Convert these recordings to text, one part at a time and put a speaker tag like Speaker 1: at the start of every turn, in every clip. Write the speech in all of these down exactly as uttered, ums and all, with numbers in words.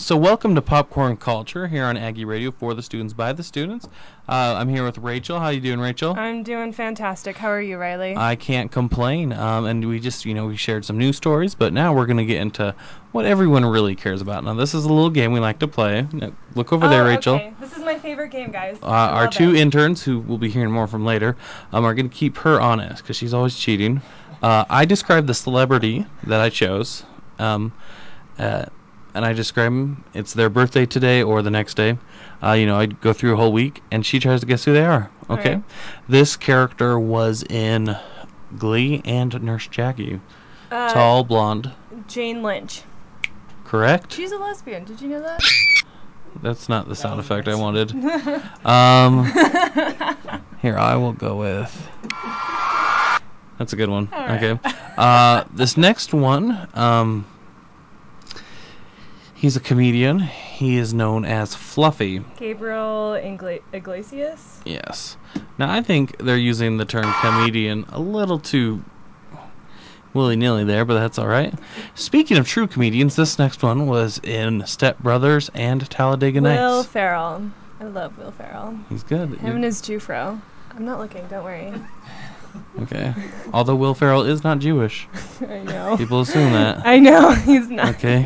Speaker 1: So welcome to Popcorn Culture here on Aggie Radio for the students by the students. Uh, I'm here with Rachel. How you doing, Rachel?
Speaker 2: I'm doing fantastic. How are you, Riley?
Speaker 1: I can't complain. Um, and we just, you know, we shared some news stories, but now we're going to get into what everyone really cares about. Now, this is a little game we like to play. Now, look over
Speaker 2: oh,
Speaker 1: there, Rachel.
Speaker 2: Okay. This is my favorite game, guys.
Speaker 1: Uh, our two
Speaker 2: it.
Speaker 1: interns, who we'll be hearing more from later, um, are going to keep her honest because she's always cheating. Uh, I describe the celebrity that I chose. Um, uh, And I describe them. It's their birthday today or the next day. Uh, you know, I go through a whole week, and she tries to guess who they are. Okay.
Speaker 2: Right.
Speaker 1: This character was in Glee and Nurse Jackie.
Speaker 2: Uh,
Speaker 1: Tall, blonde.
Speaker 2: Jane Lynch.
Speaker 1: Correct?
Speaker 2: She's a lesbian. Did you know that?
Speaker 1: That's not the sound effect I wanted. um, here, I will go with... That's a good one.
Speaker 2: All right.
Speaker 1: Okay. Uh, this next one... Um, He's a comedian. He is known as Fluffy.
Speaker 2: Gabriel Ingla- Iglesias?
Speaker 1: Yes. Now, I think they're using the term comedian a little too willy-nilly there, but that's all right. Speaking of true comedians, this next one was in Step Brothers and Talladega Nights.
Speaker 2: Will Ferrell. I love Will Ferrell.
Speaker 1: He's good.
Speaker 2: Him
Speaker 1: You're-
Speaker 2: and his Jufro. I'm not looking, don't worry.
Speaker 1: Okay. Although Will Ferrell is not Jewish.
Speaker 2: I know.
Speaker 1: People assume that.
Speaker 2: I know, he's not.
Speaker 1: Okay.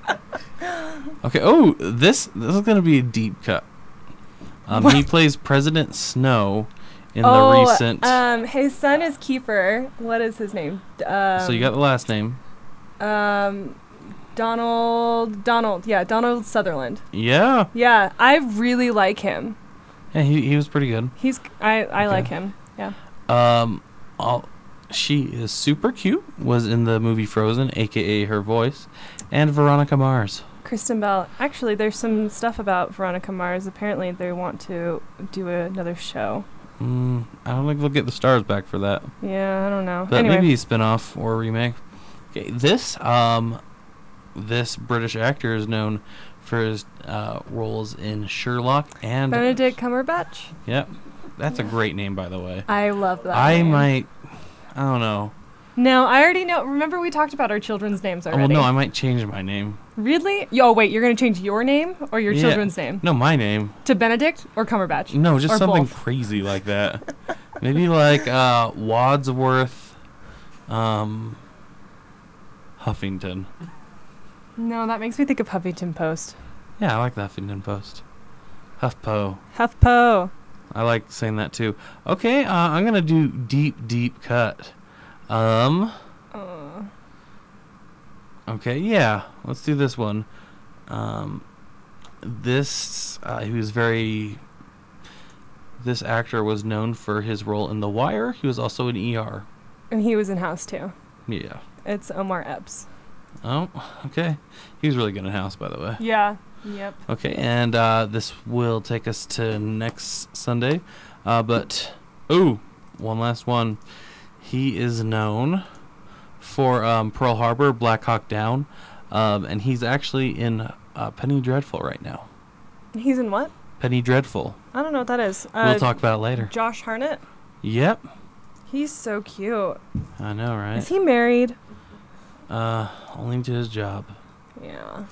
Speaker 1: Okay. Oh, this this is gonna be a deep cut. Um, he plays President Snow in
Speaker 2: oh,
Speaker 1: the recent.
Speaker 2: um, his son is Kiefer. What is his name? Um,
Speaker 1: so you got the last name.
Speaker 2: Um, Donald. Donald. Yeah, Donald Sutherland.
Speaker 1: Yeah.
Speaker 2: Yeah, I really like him.
Speaker 1: Yeah, he he was pretty good.
Speaker 2: He's. I I
Speaker 1: Okay.
Speaker 2: like him. Yeah.
Speaker 1: Um, all, she is super cute. Was in the movie Frozen, aka her voice, and Veronica Mars.
Speaker 2: Kristen Bell. Actually, there's some stuff about Veronica Mars. Apparently, they want to do another show.
Speaker 1: Mm, I don't think they'll get the stars back for that.
Speaker 2: Yeah, I don't know.
Speaker 1: But
Speaker 2: anyway.
Speaker 1: maybe a spin-off or a remake. Okay, this um, this British actor is known for his uh, roles in Sherlock and
Speaker 2: Benedict Cumberbatch.
Speaker 1: Yep, that's a great name, by the way.
Speaker 2: I love that.
Speaker 1: I
Speaker 2: name.
Speaker 1: might, I don't know.
Speaker 2: No, I already know. Remember, we talked about our children's names
Speaker 1: Oh,
Speaker 2: already.
Speaker 1: well, no, I might change my name.
Speaker 2: Really? Yo, wait, you're going to change your name or your
Speaker 1: Yeah.
Speaker 2: children's name?
Speaker 1: No, my name.
Speaker 2: To Benedict or Cumberbatch?
Speaker 1: No, just
Speaker 2: Or
Speaker 1: something
Speaker 2: both?
Speaker 1: crazy like that. Maybe like uh, Wadsworth, um, Huffington.
Speaker 2: No, that makes me think of Huffington Post.
Speaker 1: Yeah, I like the Huffington Post. HuffPo.
Speaker 2: HuffPo.
Speaker 1: I like saying that too. Okay, uh, I'm gonna do deep, deep cut. Um.
Speaker 2: Uh,
Speaker 1: Okay, yeah, let's do this one. Um, this uh, he was very. This actor was known for his role in The Wire. He was also in E R.
Speaker 2: and he was in House, too.
Speaker 1: Yeah.
Speaker 2: It's Omar Epps.
Speaker 1: Oh, okay. He was really good in House, by the way.
Speaker 2: Yeah. Yep.
Speaker 1: Okay, and uh, this will take us to next Sunday. Uh, but, ooh, one last one. He is known for um, Pearl Harbor, Black Hawk Down, um, and he's actually in uh, Penny Dreadful right now.
Speaker 2: He's in what?
Speaker 1: Penny Dreadful.
Speaker 2: I don't know what that is. Uh,
Speaker 1: We'll talk about it later.
Speaker 2: Josh Hartnett?
Speaker 1: Yep.
Speaker 2: He's so cute.
Speaker 1: I know, right?
Speaker 2: Is he married?
Speaker 1: Uh, only to his job.
Speaker 2: Yeah.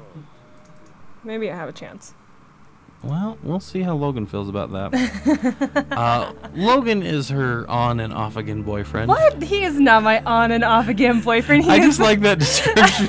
Speaker 2: Maybe I have a chance.
Speaker 1: Well, we'll see how Logan feels about that. uh, Logan is her on and off again boyfriend.
Speaker 2: What? He is not my on and off again boyfriend. He
Speaker 1: I
Speaker 2: is
Speaker 1: just like that description.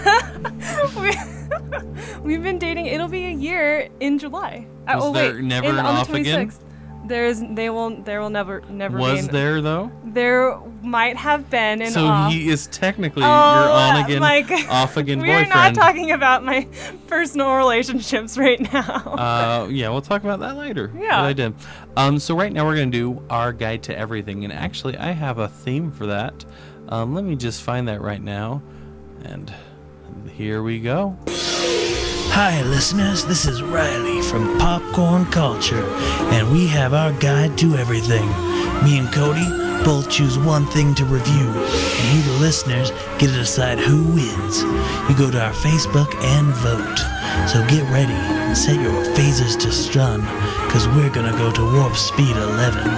Speaker 2: we, we've been dating. It'll be a year in July. Uh,
Speaker 1: Was
Speaker 2: oh
Speaker 1: there
Speaker 2: wait,
Speaker 1: never
Speaker 2: in,
Speaker 1: an
Speaker 2: on
Speaker 1: off
Speaker 2: the
Speaker 1: again?
Speaker 2: twenty-sixth. There's they will there will never never
Speaker 1: Was
Speaker 2: be an,
Speaker 1: there though?
Speaker 2: there might have been an
Speaker 1: So
Speaker 2: off.
Speaker 1: he is technically
Speaker 2: Oh,
Speaker 1: your on again,
Speaker 2: my God.
Speaker 1: off again
Speaker 2: We're
Speaker 1: boyfriend.
Speaker 2: not talking about my personal relationships right now.
Speaker 1: Uh, yeah, we'll talk about that later.
Speaker 2: Yeah.
Speaker 1: But I did. Um, so right now we're gonna do our guide to everything, and actually I have a theme for that. Um, let me just find that right now, and here we go.
Speaker 3: Hi, listeners. This is Riley from Popcorn Culture, and we have our guide to everything. Me and Cody both choose one thing to review, and you, the listeners, get to decide who wins. You go to our Facebook and vote. So get ready and set your phasers to stun, because we're gonna go to warp speed eleven.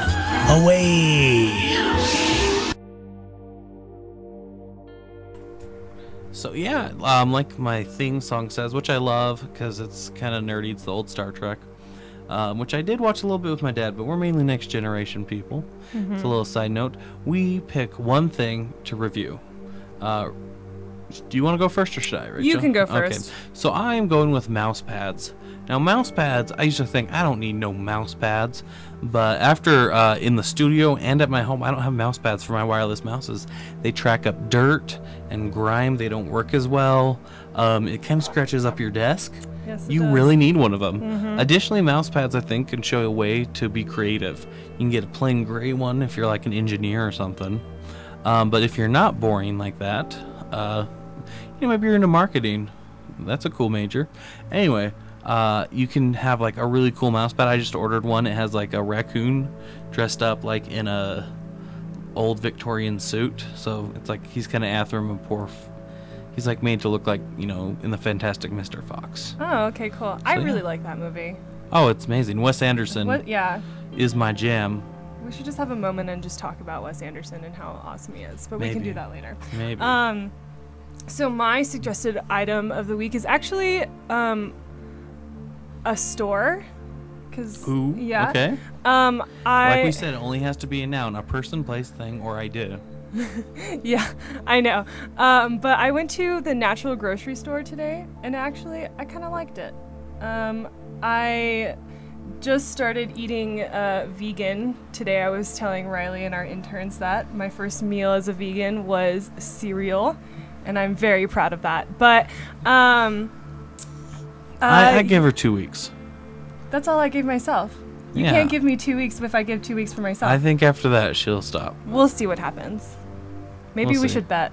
Speaker 3: Away!
Speaker 1: So yeah, um, like my theme song says, which I love because it's kind of nerdy. It's the old Star Trek, um, which I did watch a little bit with my dad, but we're mainly Next Generation people.
Speaker 2: Mm-hmm.
Speaker 1: It's a little side note. We pick one thing to review. Uh, do you want to go first, or should I, Rachel?
Speaker 2: You can go first.
Speaker 1: Okay. So I am going with mouse pads. Now, mouse pads, I used to think, I don't need no mouse pads. But after uh, in the studio and at my home, I don't have mouse pads for my wireless mouses. They track up dirt and grime. They don't work as well. Um, it kind of scratches up your desk.
Speaker 2: Yes, it
Speaker 1: You
Speaker 2: does.
Speaker 1: really need one of them.
Speaker 2: Mm-hmm.
Speaker 1: Additionally, mouse pads, I think, can show a way to be creative. You can get a plain gray one if you're like an engineer or something. Um, but if you're not boring like that, uh, you know, maybe you're into marketing. That's a cool major. Anyway, uh, you can have like a really cool mouse pad. I just ordered one. It has like a raccoon dressed up like in a old Victorian suit. So it's like he's kind of Anthropomorph. He's like made to look like, you know, in the Fantastic Mister Fox.
Speaker 2: Oh, okay, cool. I
Speaker 1: So,
Speaker 2: really
Speaker 1: yeah.
Speaker 2: like that movie.
Speaker 1: Oh, it's amazing. Wes Anderson
Speaker 2: What? Yeah.
Speaker 1: is my jam.
Speaker 2: We should just have a moment and just talk about Wes Anderson and how awesome he is. But we can
Speaker 1: Maybe.
Speaker 2: do that later.
Speaker 1: Maybe.
Speaker 2: Um, so my suggested item of the week is actually um, a store. Cause
Speaker 1: Ooh,
Speaker 2: yeah.
Speaker 1: okay.
Speaker 2: Um, I
Speaker 1: Like we said, it only has to be a noun, a person, place, thing, or idea.
Speaker 2: yeah, I know. Um, but I went to the natural grocery store today, and actually, I kind of liked it. Um, I just started eating uh, vegan today. I was telling Riley and our interns that my first meal as a vegan was cereal, and I'm very proud of that. But um,
Speaker 1: I, I
Speaker 2: uh,
Speaker 1: give her two weeks.
Speaker 2: that's all I gave myself. You
Speaker 1: Yeah.
Speaker 2: can't give me two weeks if I give two weeks for myself.
Speaker 1: I think after that she'll stop.
Speaker 2: We'll see what happens. Maybe
Speaker 1: We'll
Speaker 2: we
Speaker 1: see.
Speaker 2: should bet.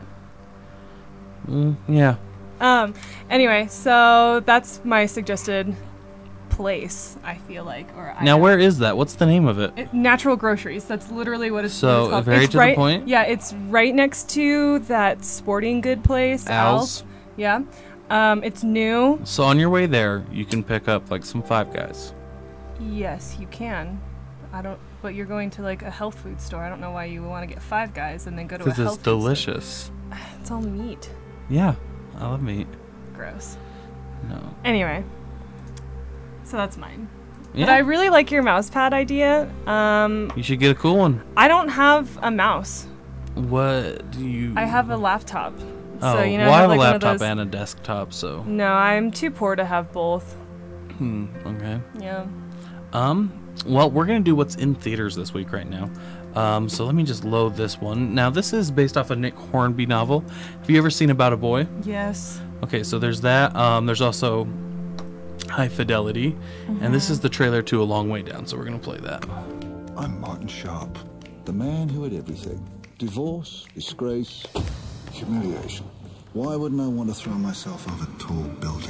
Speaker 1: Mm, yeah.
Speaker 2: Um, anyway, so that's my suggested place, I feel like. Or
Speaker 1: Now,
Speaker 2: item.
Speaker 1: where is that? What's the name of it?
Speaker 2: It, natural groceries. That's literally what it's,
Speaker 1: So,
Speaker 2: what it's called.
Speaker 1: very
Speaker 2: it's
Speaker 1: to the
Speaker 2: right,
Speaker 1: point?
Speaker 2: Yeah, it's right next to that sporting good place.
Speaker 1: Al's.
Speaker 2: Yeah. Um, it's new.
Speaker 1: So on your way there, you can pick up like some Five Guys.
Speaker 2: Yes, you can. I don't. But you're going to like a health food store. I don't know why you would want to get Five Guys and then go to a
Speaker 1: Because
Speaker 2: health
Speaker 1: it's
Speaker 2: food store.
Speaker 1: delicious.
Speaker 2: It's all meat.
Speaker 1: Yeah, I love meat.
Speaker 2: Gross.
Speaker 1: No.
Speaker 2: Anyway, so that's mine.
Speaker 1: Yeah.
Speaker 2: But I really like your mouse pad idea. Um,
Speaker 1: You should get a cool one.
Speaker 2: I don't have a mouse.
Speaker 1: What do you...
Speaker 2: I have a laptop.
Speaker 1: Oh,
Speaker 2: so, you know,
Speaker 1: well, I have
Speaker 2: like
Speaker 1: a
Speaker 2: one of
Speaker 1: laptop
Speaker 2: those-
Speaker 1: and a desktop, so...
Speaker 2: No, I'm too poor to have both.
Speaker 1: Hmm, okay.
Speaker 2: Yeah.
Speaker 1: Um, well, we're going to do what's in theaters this week right now. Um, so let me just load this one. Now, this is based off a Nick Hornby novel. Have you ever seen About a Boy?
Speaker 2: Yes.
Speaker 1: Okay, so there's that. Um, there's also High Fidelity.
Speaker 2: Mm-hmm.
Speaker 1: And this is the trailer to A Long Way Down, so we're going to play that.
Speaker 4: I'm Martin Sharp, the man who had everything. Divorce, disgrace, humiliation. Why wouldn't I want to throw myself off a tall building?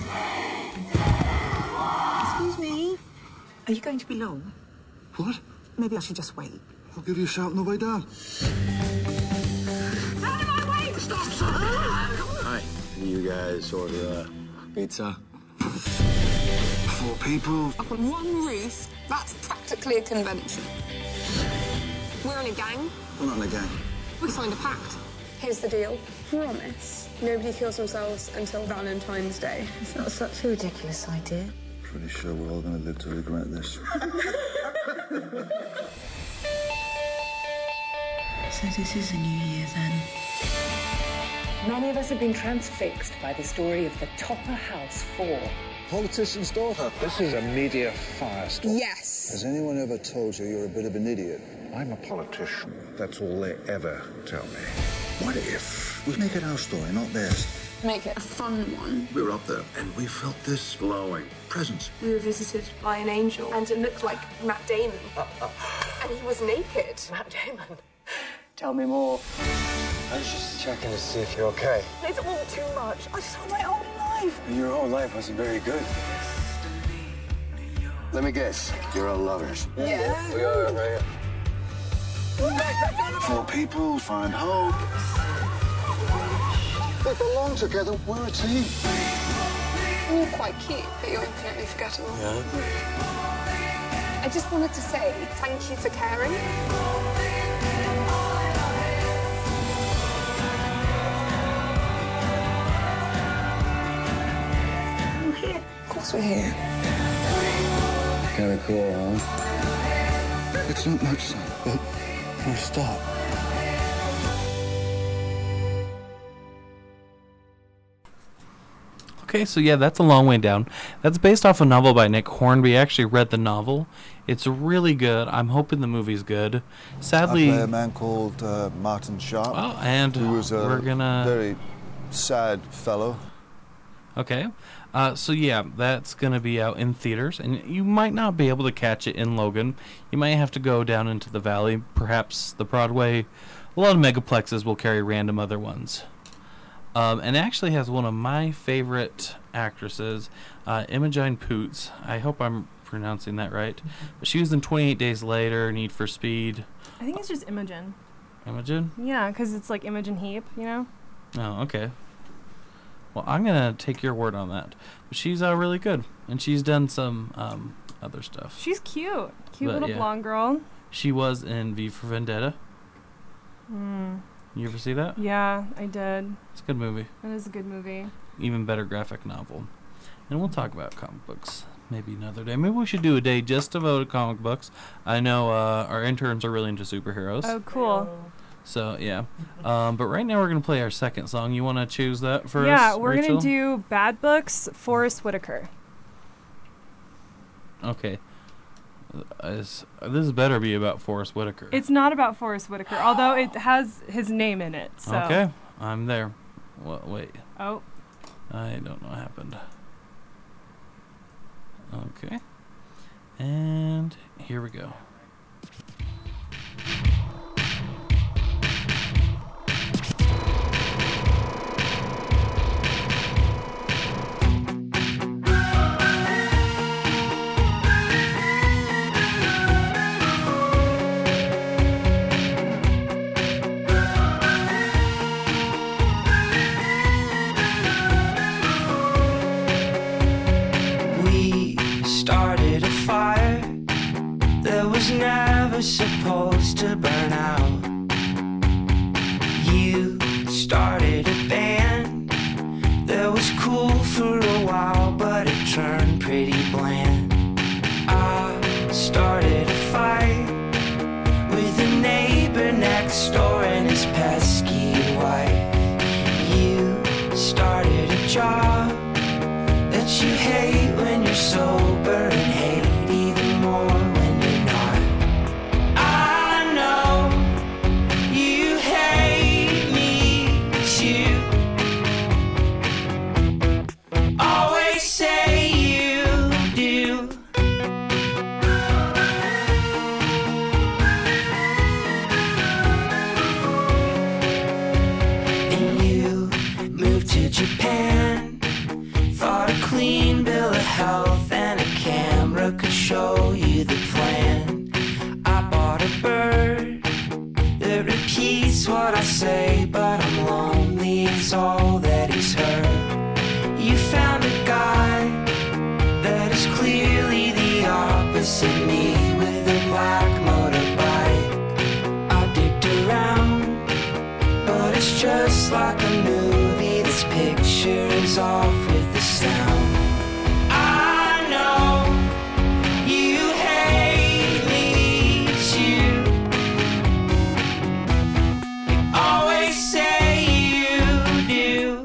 Speaker 5: Excuse me. Are you going to be long?
Speaker 4: What?
Speaker 5: Maybe I should just wait.
Speaker 4: I'll give you a shout on the way down.
Speaker 5: Out of my way! Stop, sir!
Speaker 6: Hi. You guys order a pizza?
Speaker 4: Four people.
Speaker 7: Up on one roof, that's practically a convention. We're in a gang.
Speaker 4: We're not in a gang.
Speaker 7: We signed a pact. Here's the deal. Promise. Nobody kills themselves until Valentine's Day.
Speaker 5: It's not such a ridiculous idea.
Speaker 4: Pretty sure we're all going to live to regret this.
Speaker 5: So this is a new year then.
Speaker 8: Many of us have been transfixed by the story of the Topper House Four.
Speaker 4: Politician's daughter.
Speaker 6: This is a media firestorm.
Speaker 7: Yes.
Speaker 4: Has anyone ever told you you're a bit of an idiot?
Speaker 6: I'm a politician. That's all they ever tell me.
Speaker 4: What if we make it our story, not theirs?
Speaker 7: Make it a fun one.
Speaker 4: We were up there, and we felt this glowing presence.
Speaker 7: We were visited by an angel, and it looked like Matt Damon. And he was naked.
Speaker 8: Matt Damon. Tell me more.
Speaker 6: I was just checking to see if you're okay.
Speaker 8: It's all too much. I saw my whole life.
Speaker 6: Your whole life wasn't very good.
Speaker 4: Let me guess. You're all lovers.
Speaker 7: Yeah.
Speaker 6: We are, right?
Speaker 4: Four people find hope. They belong together. We're a team.
Speaker 7: You're quite cute, but you're infinitely forgettable.
Speaker 6: Yeah.
Speaker 7: I just wanted to say thank you for caring. Because we're here.
Speaker 6: Kind of cool, huh?
Speaker 4: It's not much, son, but for a start.
Speaker 1: Okay, so yeah, that's A Long Way Down. That's based off a novel by Nick Hornby. I actually read the novel. It's really good. I'm hoping the movie's good. Sadly,
Speaker 4: I play a man called uh, Martin Sharp.
Speaker 1: Oh, and
Speaker 4: who was a
Speaker 1: we're gonna
Speaker 4: very sad fellow.
Speaker 1: Okay, uh, so yeah, that's gonna be out in theaters, and you might not be able to catch it in Logan. You might have to go down into the valley, perhaps the Broadway. A lot of megaplexes will carry random other ones. Um, and it actually has one of my favorite actresses, uh, Imogen Poots. I hope I'm pronouncing that right. But she was in twenty-eight Days Later, Need for Speed.
Speaker 2: I think it's just Imogen.
Speaker 1: Imogen?
Speaker 2: Yeah, because it's like Imogen Heap, you know?
Speaker 1: Oh, okay. Well, I'm going to take your word on that. But she's uh, really good. And she's done some um, other stuff.
Speaker 2: She's cute. Cute
Speaker 1: But,
Speaker 2: little
Speaker 1: yeah.
Speaker 2: blonde girl.
Speaker 1: She was in V for Vendetta.
Speaker 2: Mm.
Speaker 1: You ever see that?
Speaker 2: Yeah, I did.
Speaker 1: It's a good movie.
Speaker 2: It is a good movie.
Speaker 1: Even better graphic novel. And we'll talk about comic books maybe another day. Maybe we should do a day just devoted to comic books. I know uh, our interns are really into superheroes.
Speaker 2: Oh, cool.
Speaker 1: So, yeah. Um, but right now we're going to play our second song. You want to choose that first?
Speaker 2: Yeah, we're
Speaker 1: Rachel?
Speaker 2: going to do Bad Books, Forrest Whitaker.
Speaker 1: Okay. Uh, is- this better be about Forrest Whitaker.
Speaker 2: It's not about Forrest Whitaker, although it has his name in it. So.
Speaker 1: Okay. I'm there. Well, wait.
Speaker 2: Oh.
Speaker 1: I don't know what happened. Okay. And here we go.
Speaker 9: We started a fire that was never supposed to burn out. You started a band that was cool for a while, but it turned pretty bland. I started a fight with a neighbor next door and his pesky wife. You started a job that you hate when you're sober and hate even more when you're not. I know you hate me too. Always say you do. And you moved to Japan. Thought a clean bill of health and a camera could show you the plan. I bought a bird that repeats what I say, but I'm lonely, it's all that he's heard. You found a guy that is clearly the opposite me with a black motorbike. I digged around, but it's just like a movie. This picture is off with the sound. I know you hate me too. You always say you do.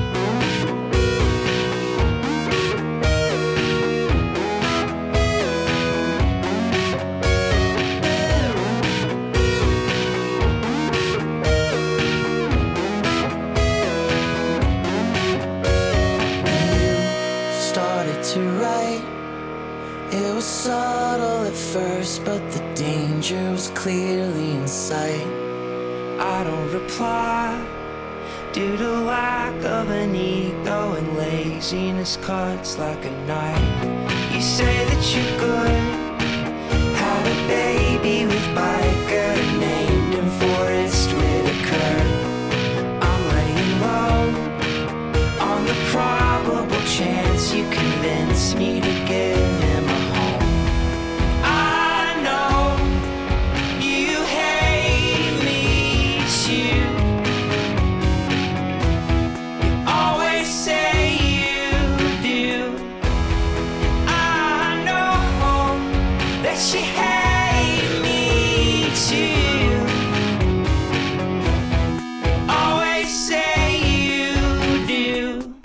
Speaker 9: Started to write. It was subtle at first, but the danger was clearly in sight. I don't reply due to lack of an ego, and laziness cuts like a knife. You say that you're good, had a baby with biker, named him Forrest Whitaker. I'm laying low on the probable chance you convince me to give him a home. I know you hate me too. You always say you do. guess you hate me too. Always say you do.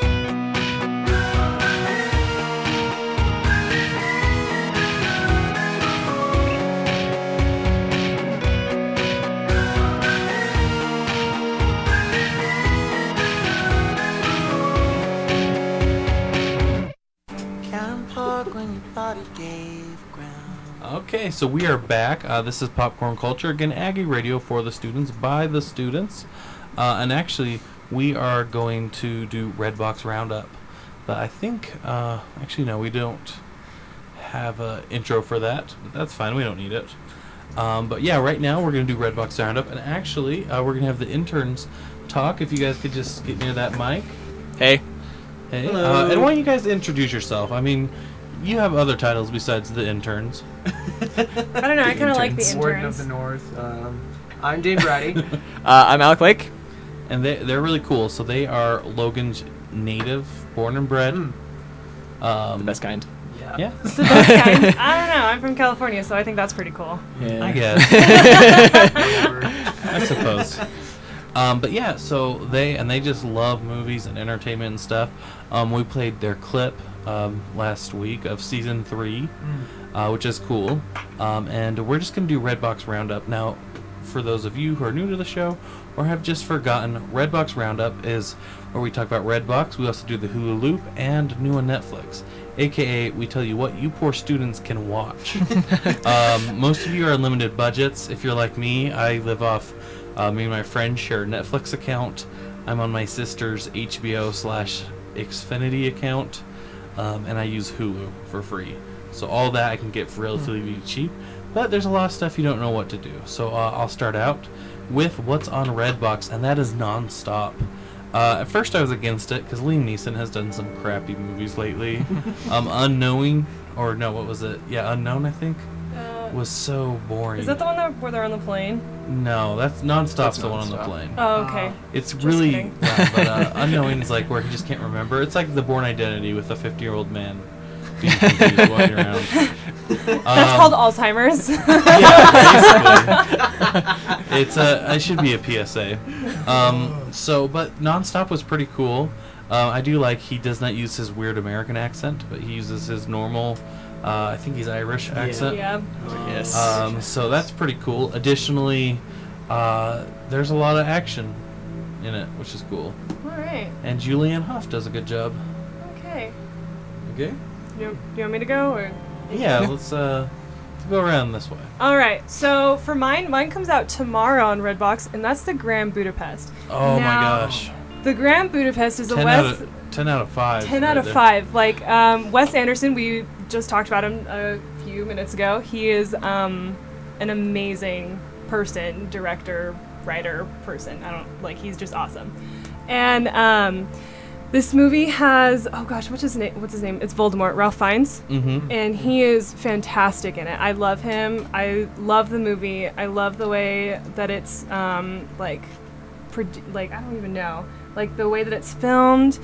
Speaker 9: Can't plug when your body gave ground.
Speaker 1: Okay, so we are back. Uh, this is Popcorn Culture, again, Aggie Radio for the students, by the students. Uh, and actually, we are going to do Redbox Roundup. But I think, uh, actually, no, we don't have an intro for that. But that's fine, we don't need it. Um, but yeah, right now we're going to do Redbox Roundup. And actually, uh, we're going to have the interns talk. If you guys could just get near that mic.
Speaker 10: Hey.
Speaker 1: Hey.
Speaker 10: Hello.
Speaker 1: Uh, and why don't you guys introduce yourself? I mean, you have other titles besides the interns.
Speaker 2: I don't know. I kind of like the interns.
Speaker 10: Warden of the North. Um, I'm Dave Brady.
Speaker 11: uh, I'm Alec Lake.
Speaker 1: And they, they're really cool. So they are Logan's native, born and bred.
Speaker 10: Mm.
Speaker 1: Um,
Speaker 10: the best kind.
Speaker 1: Yeah. yeah.
Speaker 2: The best kind. I don't know. I'm from California, so I think that's pretty cool.
Speaker 10: Yeah.
Speaker 1: I guess. I suppose. Um, but yeah, so they and they just love movies and entertainment and stuff. Um, we played their clip um, last week of season three, mm. uh, which is cool. Um, and we're just gonna do Redbox Roundup now. For those of you who are new to the show or have just forgotten, Redbox Roundup is where we talk about Redbox. We also do the Hulu Loop and new on Netflix, aka we tell you what you poor students can watch. um, most of you are unlimited budgets. If you're like me, I live off. Uh, me and my friend share a Netflix account. I'm on my sister's H B O slash Xfinity account, um, and I use Hulu for free. So all that I can get for relatively mm. cheap. But there's a lot of stuff you don't know what to do. So uh, I'll start out with what's on Redbox, and that is Non-Stop. Uh, at first I was against it because Liam Neeson has done some crappy movies lately. um, Unknowing, or no, what was it? Yeah, Unknown, I think. Uh, was so boring.
Speaker 2: Is that the one that, where they're on the plane?
Speaker 1: No, that's Non-Stop's
Speaker 10: that's
Speaker 1: the
Speaker 10: Non-Stop.
Speaker 1: one on the plane.
Speaker 2: Oh, okay.
Speaker 1: It's
Speaker 2: Just
Speaker 1: really,
Speaker 2: kidding.
Speaker 1: yeah, but uh, Unknowing is like where he just can't remember. It's like The Bourne Identity with a fifty-year-old man being confused walking around.
Speaker 2: That's
Speaker 1: um,
Speaker 2: called Alzheimer's.
Speaker 1: Yeah, basically. It's a. It should be a P S A. Um, so, but Non-Stop was pretty cool. Uh, I do like he does not use his weird American accent, but he uses his normal. Uh, I think he's Irish accent.
Speaker 2: Yeah.
Speaker 10: Yes.
Speaker 1: Um, so that's pretty cool. Additionally, uh, there's a lot of action in it, which is cool.
Speaker 2: All right.
Speaker 1: And Julianne Hough does a good job.
Speaker 2: Okay.
Speaker 1: Okay.
Speaker 2: You, do you want me to go or?
Speaker 1: Yeah, let's uh, go around this way.
Speaker 2: All right. So for mine, mine comes out tomorrow on Redbox, and that's the Grand Budapest.
Speaker 1: Oh
Speaker 2: now,
Speaker 1: my gosh.
Speaker 2: The Grand Budapest is a
Speaker 1: ten
Speaker 2: Wes.
Speaker 1: Out of, ten out of five.
Speaker 2: Ten
Speaker 1: right
Speaker 2: out of
Speaker 1: there.
Speaker 2: five. Like um, Wes Anderson, we just talked about him a few minutes ago. He is um, an amazing person, director, writer, person. I don't like. He's just awesome. And um, this movie has oh gosh, what's his name? What's his name? It's Voldemort. Ralph Fiennes,
Speaker 1: mm-hmm.
Speaker 2: and he is fantastic in it. I love him. I love the movie. I love the way that it's um, like, produ- like I don't even know, like the way that it's filmed.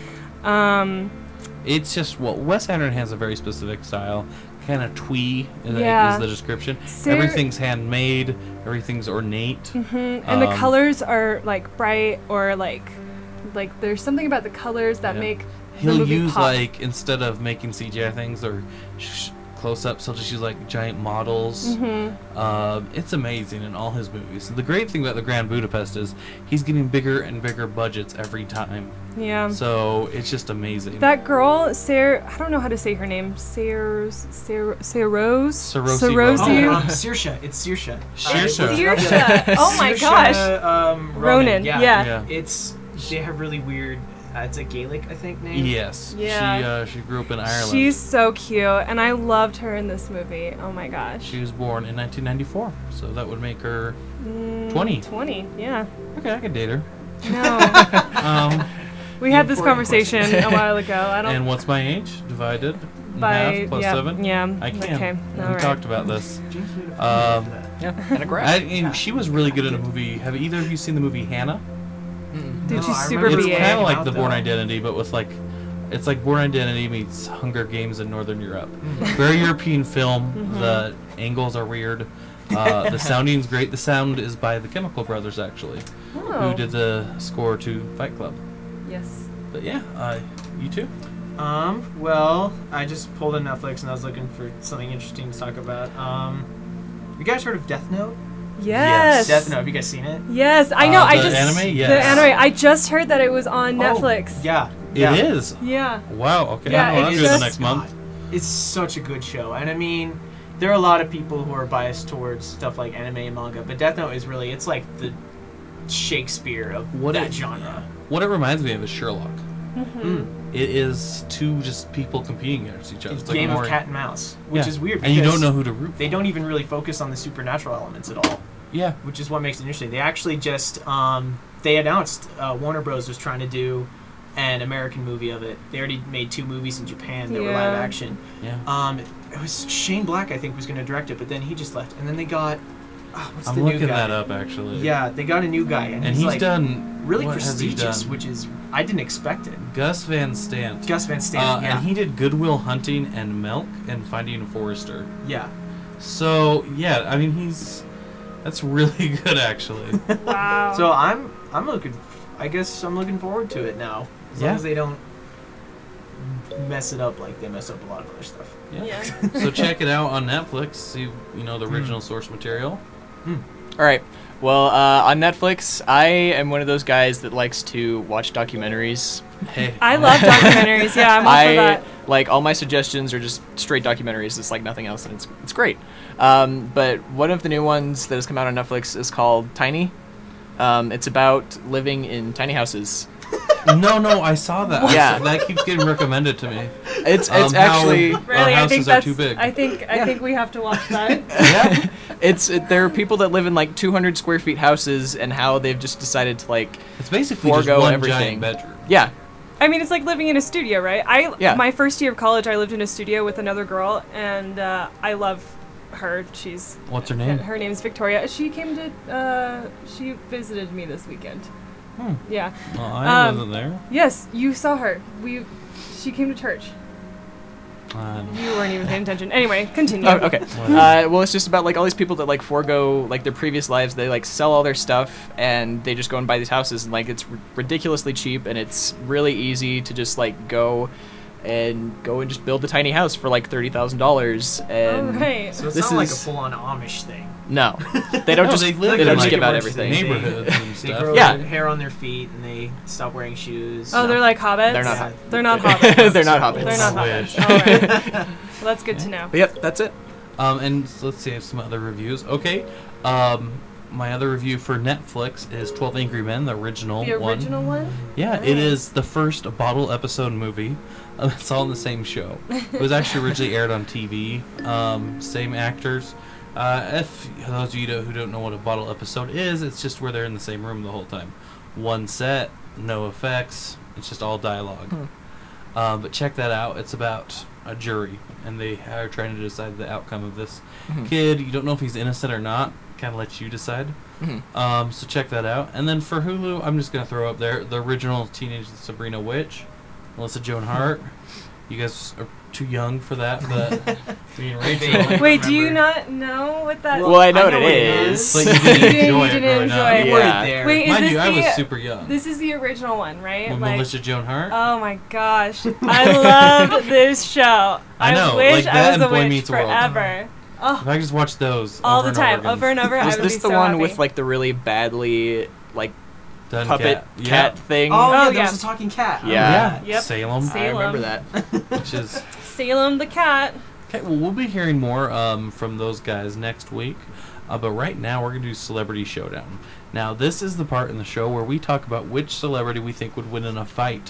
Speaker 2: Um,
Speaker 1: It's just, well, Wes Anderson has a very specific style. Kind of twee is,
Speaker 2: Yeah.
Speaker 1: is the description.
Speaker 2: Sarah-
Speaker 1: Everything's handmade. Everything's ornate.
Speaker 2: Mm-hmm. And
Speaker 1: Um,
Speaker 2: the colors are like bright or like, like there's something about the colors that
Speaker 1: Yeah.
Speaker 2: make
Speaker 1: He'll
Speaker 2: the movie
Speaker 1: use,
Speaker 2: pop.
Speaker 1: like, instead of making C G I things or sh- close-ups, he'll just use, like, giant models.
Speaker 2: Mm-hmm.
Speaker 1: Uh, it's amazing in all his movies. The great thing about the Grand Budapest is he's getting bigger and bigger budgets every time.
Speaker 2: Yeah.
Speaker 1: So it's just amazing.
Speaker 2: That girl, Sarah, I don't know how to say her name. Sarah, Sarah, Sarah Rose?
Speaker 1: Saoirse
Speaker 10: Oh,
Speaker 2: Saoirse?
Speaker 10: um, Saoirse. It's Saoirse.
Speaker 1: Saoirse.
Speaker 2: Saoirse. Oh my
Speaker 10: Saoirse,
Speaker 2: gosh.
Speaker 10: Um, Ronan.
Speaker 2: Ronan,
Speaker 10: Yeah.
Speaker 2: yeah.
Speaker 1: Yeah.
Speaker 10: It's they have really weird. Uh, it's a Gaelic, I think, name.
Speaker 1: Yes.
Speaker 2: Yeah.
Speaker 1: She uh, she grew up in Ireland.
Speaker 2: She's so cute, and I loved her in this movie. Oh my gosh.
Speaker 1: She was born in nineteen ninety-four, so that would make her
Speaker 2: Mm,
Speaker 1: twenty.
Speaker 2: twenty, yeah.
Speaker 1: Okay, I could date her.
Speaker 2: No.
Speaker 1: Um,
Speaker 2: We had this
Speaker 10: important
Speaker 2: conversation
Speaker 10: question.
Speaker 2: a while ago. I don't.
Speaker 1: and what's my age divided in
Speaker 2: By-
Speaker 1: half plus
Speaker 2: yeah,
Speaker 1: seven?
Speaker 2: yeah,
Speaker 1: I can.
Speaker 2: okay,
Speaker 1: We
Speaker 2: alright.
Speaker 1: talked about this. Um,
Speaker 10: Yeah. And a graph.
Speaker 1: I, and she was really good in a movie. Have either of you seen the movie Hannah?
Speaker 2: Dude,
Speaker 10: No,
Speaker 2: she's
Speaker 10: I
Speaker 2: super
Speaker 10: remember
Speaker 1: It's
Speaker 2: B A.
Speaker 1: kind of like
Speaker 10: Out
Speaker 1: The Bourne
Speaker 10: though.
Speaker 1: Identity, but with like It's like Born Identity meets Hunger Games in Northern Europe. Very European film.
Speaker 2: Mhm.
Speaker 1: The angles are weird. Uh, the sounding's great. The sound is by the Chemical Brothers, actually,
Speaker 2: Oh.
Speaker 1: who did the score to Fight Club.
Speaker 2: Yes.
Speaker 1: But yeah, uh, you too?
Speaker 10: Um, well, I just pulled in Netflix and I was looking for something interesting to talk about. Um, you guys heard of Death Note?
Speaker 2: Yes.
Speaker 10: Death Note, have you guys seen it?
Speaker 2: Yes, I know.
Speaker 1: Uh,
Speaker 2: I
Speaker 1: the
Speaker 2: just
Speaker 1: anime? Yes.
Speaker 2: the anime. I just heard that it was on
Speaker 10: Oh,
Speaker 2: Netflix.
Speaker 10: Yeah.
Speaker 1: It
Speaker 10: yeah.
Speaker 1: is?
Speaker 2: Yeah.
Speaker 1: Wow, okay.
Speaker 2: Yeah,
Speaker 1: Well,
Speaker 2: it
Speaker 1: I'll do it
Speaker 2: just-
Speaker 1: the next month.
Speaker 10: It's such a good show, and I mean, there are a lot of people who are biased towards stuff like anime and manga, but Death Note is really, it's like the Shakespeare of
Speaker 1: What
Speaker 10: that
Speaker 1: it-
Speaker 10: genre.
Speaker 1: What it reminds me of is Sherlock.
Speaker 2: Mhm.
Speaker 1: It is two just people competing against each other.
Speaker 10: It's
Speaker 1: like
Speaker 10: Game
Speaker 1: more-
Speaker 10: of Cat and Mouse, which
Speaker 1: Yeah.
Speaker 10: is weird.
Speaker 1: And you
Speaker 10: because
Speaker 1: don't know who to root
Speaker 10: They don't even really focus on the supernatural elements at all.
Speaker 1: Yeah.
Speaker 10: Which is what makes it interesting. They actually just, um, they announced uh, Warner Bros. Was trying to do an American movie of it. They already made two movies in Japan that were
Speaker 2: Yeah.
Speaker 10: live action.
Speaker 1: Yeah.
Speaker 10: Um, it was Shane Black, I think, was going to direct it, but then he just left. And then they got, oh, what's
Speaker 1: I'm
Speaker 10: the
Speaker 1: looking
Speaker 10: new guy?
Speaker 1: that up, actually.
Speaker 10: Yeah, they got a new guy, and,
Speaker 1: And
Speaker 10: he's,
Speaker 1: he's
Speaker 10: like,
Speaker 1: done-
Speaker 10: really
Speaker 1: what has he
Speaker 10: prestigious,
Speaker 1: done?
Speaker 10: which is I didn't expect it.
Speaker 1: Gus Van Sant.
Speaker 10: Gus Van Sant,
Speaker 1: Uh,
Speaker 10: yeah.
Speaker 1: And he did Goodwill Hunting and Milk and Finding Forrester.
Speaker 10: Yeah.
Speaker 1: So, yeah, I mean, he's... That's really good, actually.
Speaker 2: Wow.
Speaker 10: So I'm I'm looking, I guess I'm looking forward to it now, as
Speaker 1: Yeah.
Speaker 10: long as they don't mess it up like they mess up a lot of other stuff.
Speaker 1: Yeah. So check it out on Netflix. See, you know, the original source material.
Speaker 11: All right. Well, uh, on Netflix, I am one of those guys that likes to watch documentaries.
Speaker 1: Hey.
Speaker 2: I love documentaries. Yeah, I'm all
Speaker 11: I
Speaker 2: for that.
Speaker 11: like all my suggestions are just straight documentaries. It's like nothing else, and it's it's great. Um, but one of the new ones that has come out on Netflix is called Tiny. Um, it's about living in tiny houses.
Speaker 1: No, no, I saw that. I
Speaker 11: Yeah.
Speaker 1: saw- that keeps getting recommended to me.
Speaker 11: It's
Speaker 1: Um,
Speaker 11: it's
Speaker 1: how
Speaker 11: actually
Speaker 1: our
Speaker 2: Really, I
Speaker 1: houses
Speaker 2: think
Speaker 1: are
Speaker 2: that's.
Speaker 1: too big.
Speaker 2: I think I think we have to watch that.
Speaker 1: Yeah.
Speaker 11: it's it, there are people that live in like two hundred square feet houses, and how they've just decided to like
Speaker 1: It's basically just
Speaker 11: forego
Speaker 1: one
Speaker 11: everything.
Speaker 1: giant bedroom.
Speaker 11: Yeah.
Speaker 2: I mean, it's like living in a studio, right? I
Speaker 11: Yeah.
Speaker 2: my first year of college, I lived in a studio with another girl, and uh, I love her. She's
Speaker 1: What's her name?
Speaker 2: Her name is Victoria. She came to. Uh, she visited me this weekend.
Speaker 1: Hmm.
Speaker 2: Yeah.
Speaker 1: Well, I
Speaker 2: Um,
Speaker 1: wasn't there.
Speaker 2: Yes, you saw her. We. She came to church.
Speaker 1: Uh,
Speaker 2: You weren't even paying attention. Anyway, continue.
Speaker 11: Oh, okay. Uh, well, it's just about like all these people that like forego like their previous lives. They like sell all their stuff and they just go and buy these houses, and like it's r- ridiculously cheap, and it's really easy to just like go and go and just build a tiny house for like thirty thousand dollars. And
Speaker 2: Alright.
Speaker 10: So it's
Speaker 11: this
Speaker 10: not like a
Speaker 11: is
Speaker 10: full-on Amish thing.
Speaker 11: no, they don't
Speaker 1: No,
Speaker 11: just
Speaker 1: they
Speaker 11: they,
Speaker 1: live
Speaker 11: don't
Speaker 1: in,
Speaker 11: just
Speaker 1: like,
Speaker 11: give out
Speaker 10: works-
Speaker 11: everything.
Speaker 10: They,
Speaker 1: Neighborhoods and
Speaker 10: they
Speaker 1: stuff.
Speaker 10: grow
Speaker 11: Yeah.
Speaker 10: their hair on their feet and they stop wearing shoes.
Speaker 2: Oh, they're like hobbits.
Speaker 11: They're not.
Speaker 2: They're not hobbits.
Speaker 11: They're not hobbits.
Speaker 2: They're not
Speaker 1: I
Speaker 2: hobbits.
Speaker 1: wish.
Speaker 2: All right. Well, that's good to know.
Speaker 11: But yep, that's it.
Speaker 1: Um, and s- let's see, I have some other reviews. Okay. Um, my other review for Netflix is twelve Angry Men, the original
Speaker 2: The
Speaker 1: one.
Speaker 2: original one?
Speaker 1: Yeah, it is the first bottle episode movie. Um, it's all in the same show. It was actually originally aired on T V. Um, same actors. Uh, if those of you who don't know what a bottle episode is, it's just where they're in the same room the whole time. One set, no effects. It's just all dialogue.
Speaker 11: Hmm.
Speaker 1: Um, but check that out. It's about a jury, and they are trying to decide the outcome of this
Speaker 11: Mhm.
Speaker 1: kid. You don't know if he's innocent or not. Kind of lets you decide.
Speaker 11: Mhm.
Speaker 1: Um, so check that out. And then for Hulu, I'm just gonna throw up there the original Teenage Sabrina Witch, Melissa Joan Hart. You guys are too young for that, but me and Rachel.
Speaker 2: Wait, do you not know what that?
Speaker 11: Well, I know
Speaker 10: I
Speaker 11: what
Speaker 10: know
Speaker 11: it
Speaker 10: what it
Speaker 11: is.
Speaker 1: But you
Speaker 2: You
Speaker 1: didn't
Speaker 2: didn't-
Speaker 1: enjoy
Speaker 2: you
Speaker 1: it
Speaker 2: didn't
Speaker 1: growing
Speaker 2: enjoy
Speaker 1: up.
Speaker 2: it.
Speaker 10: You
Speaker 11: Yeah.
Speaker 10: weren't there.
Speaker 2: Wait, is
Speaker 1: Mind
Speaker 2: this
Speaker 1: you, I
Speaker 2: the,
Speaker 1: was super young.
Speaker 2: This is the original one, right?
Speaker 1: With
Speaker 2: Like,
Speaker 1: Melissa Joan Hart.
Speaker 2: oh my gosh, I love this show.
Speaker 1: I know,
Speaker 2: wish
Speaker 1: like
Speaker 2: I
Speaker 1: that
Speaker 2: was
Speaker 1: and
Speaker 2: a
Speaker 1: Boy
Speaker 2: witch
Speaker 1: Meets World.
Speaker 2: forever. Oh,
Speaker 1: If I could just watch those
Speaker 2: all
Speaker 1: over
Speaker 2: the
Speaker 1: and
Speaker 2: time,
Speaker 1: over,
Speaker 2: over and over. I
Speaker 11: Was
Speaker 2: would
Speaker 11: this
Speaker 2: be
Speaker 11: the
Speaker 2: so
Speaker 11: one
Speaker 2: happy.
Speaker 11: with like the really badly like
Speaker 1: Done
Speaker 11: puppet
Speaker 1: cat,
Speaker 11: cat,
Speaker 1: Yeah.
Speaker 11: thing?
Speaker 10: Oh, yeah,
Speaker 2: Oh,
Speaker 10: there
Speaker 2: yeah.
Speaker 10: was a talking cat. I
Speaker 11: Yeah.
Speaker 10: remember that.
Speaker 2: Yep.
Speaker 1: Salem,
Speaker 11: I remember that.
Speaker 1: which is
Speaker 2: Salem the cat?
Speaker 1: okay. Well, we'll be hearing more um, from those guys next week. Uh, but right now, we're gonna do Celebrity Showdown. Now, this is the part in the show where we talk about which celebrity we think would win in a fight,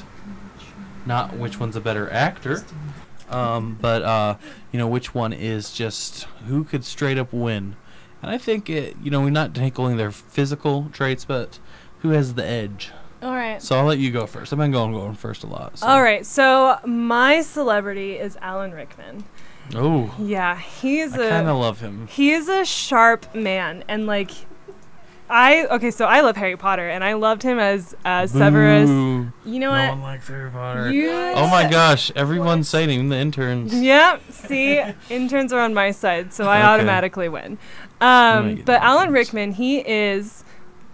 Speaker 1: not which one's a better actor. Um, but uh, you know, which one is just who could straight up win. And I think it, you know, we're not tackling their physical traits, but who has the edge.
Speaker 2: All right.
Speaker 1: So I'll let you go first. I've been going going first a lot. So.
Speaker 2: All right. So my celebrity is Alan Rickman.
Speaker 1: Oh.
Speaker 2: Yeah, he's
Speaker 1: I
Speaker 2: a
Speaker 1: kind of love him.
Speaker 2: He is a sharp man, and like I okay, so I love Harry Potter, and I loved him as uh, Severus.
Speaker 1: Boo.
Speaker 2: You know
Speaker 1: no
Speaker 2: what?
Speaker 1: one likes Harry Potter.
Speaker 2: You-
Speaker 1: Oh my gosh, everyone's saying, even the interns.
Speaker 2: Yep. See, interns are on my side, so I
Speaker 1: Okay.
Speaker 2: automatically win.
Speaker 1: I
Speaker 2: Um,
Speaker 1: get
Speaker 2: but
Speaker 1: the
Speaker 2: Alan Rickman, he is.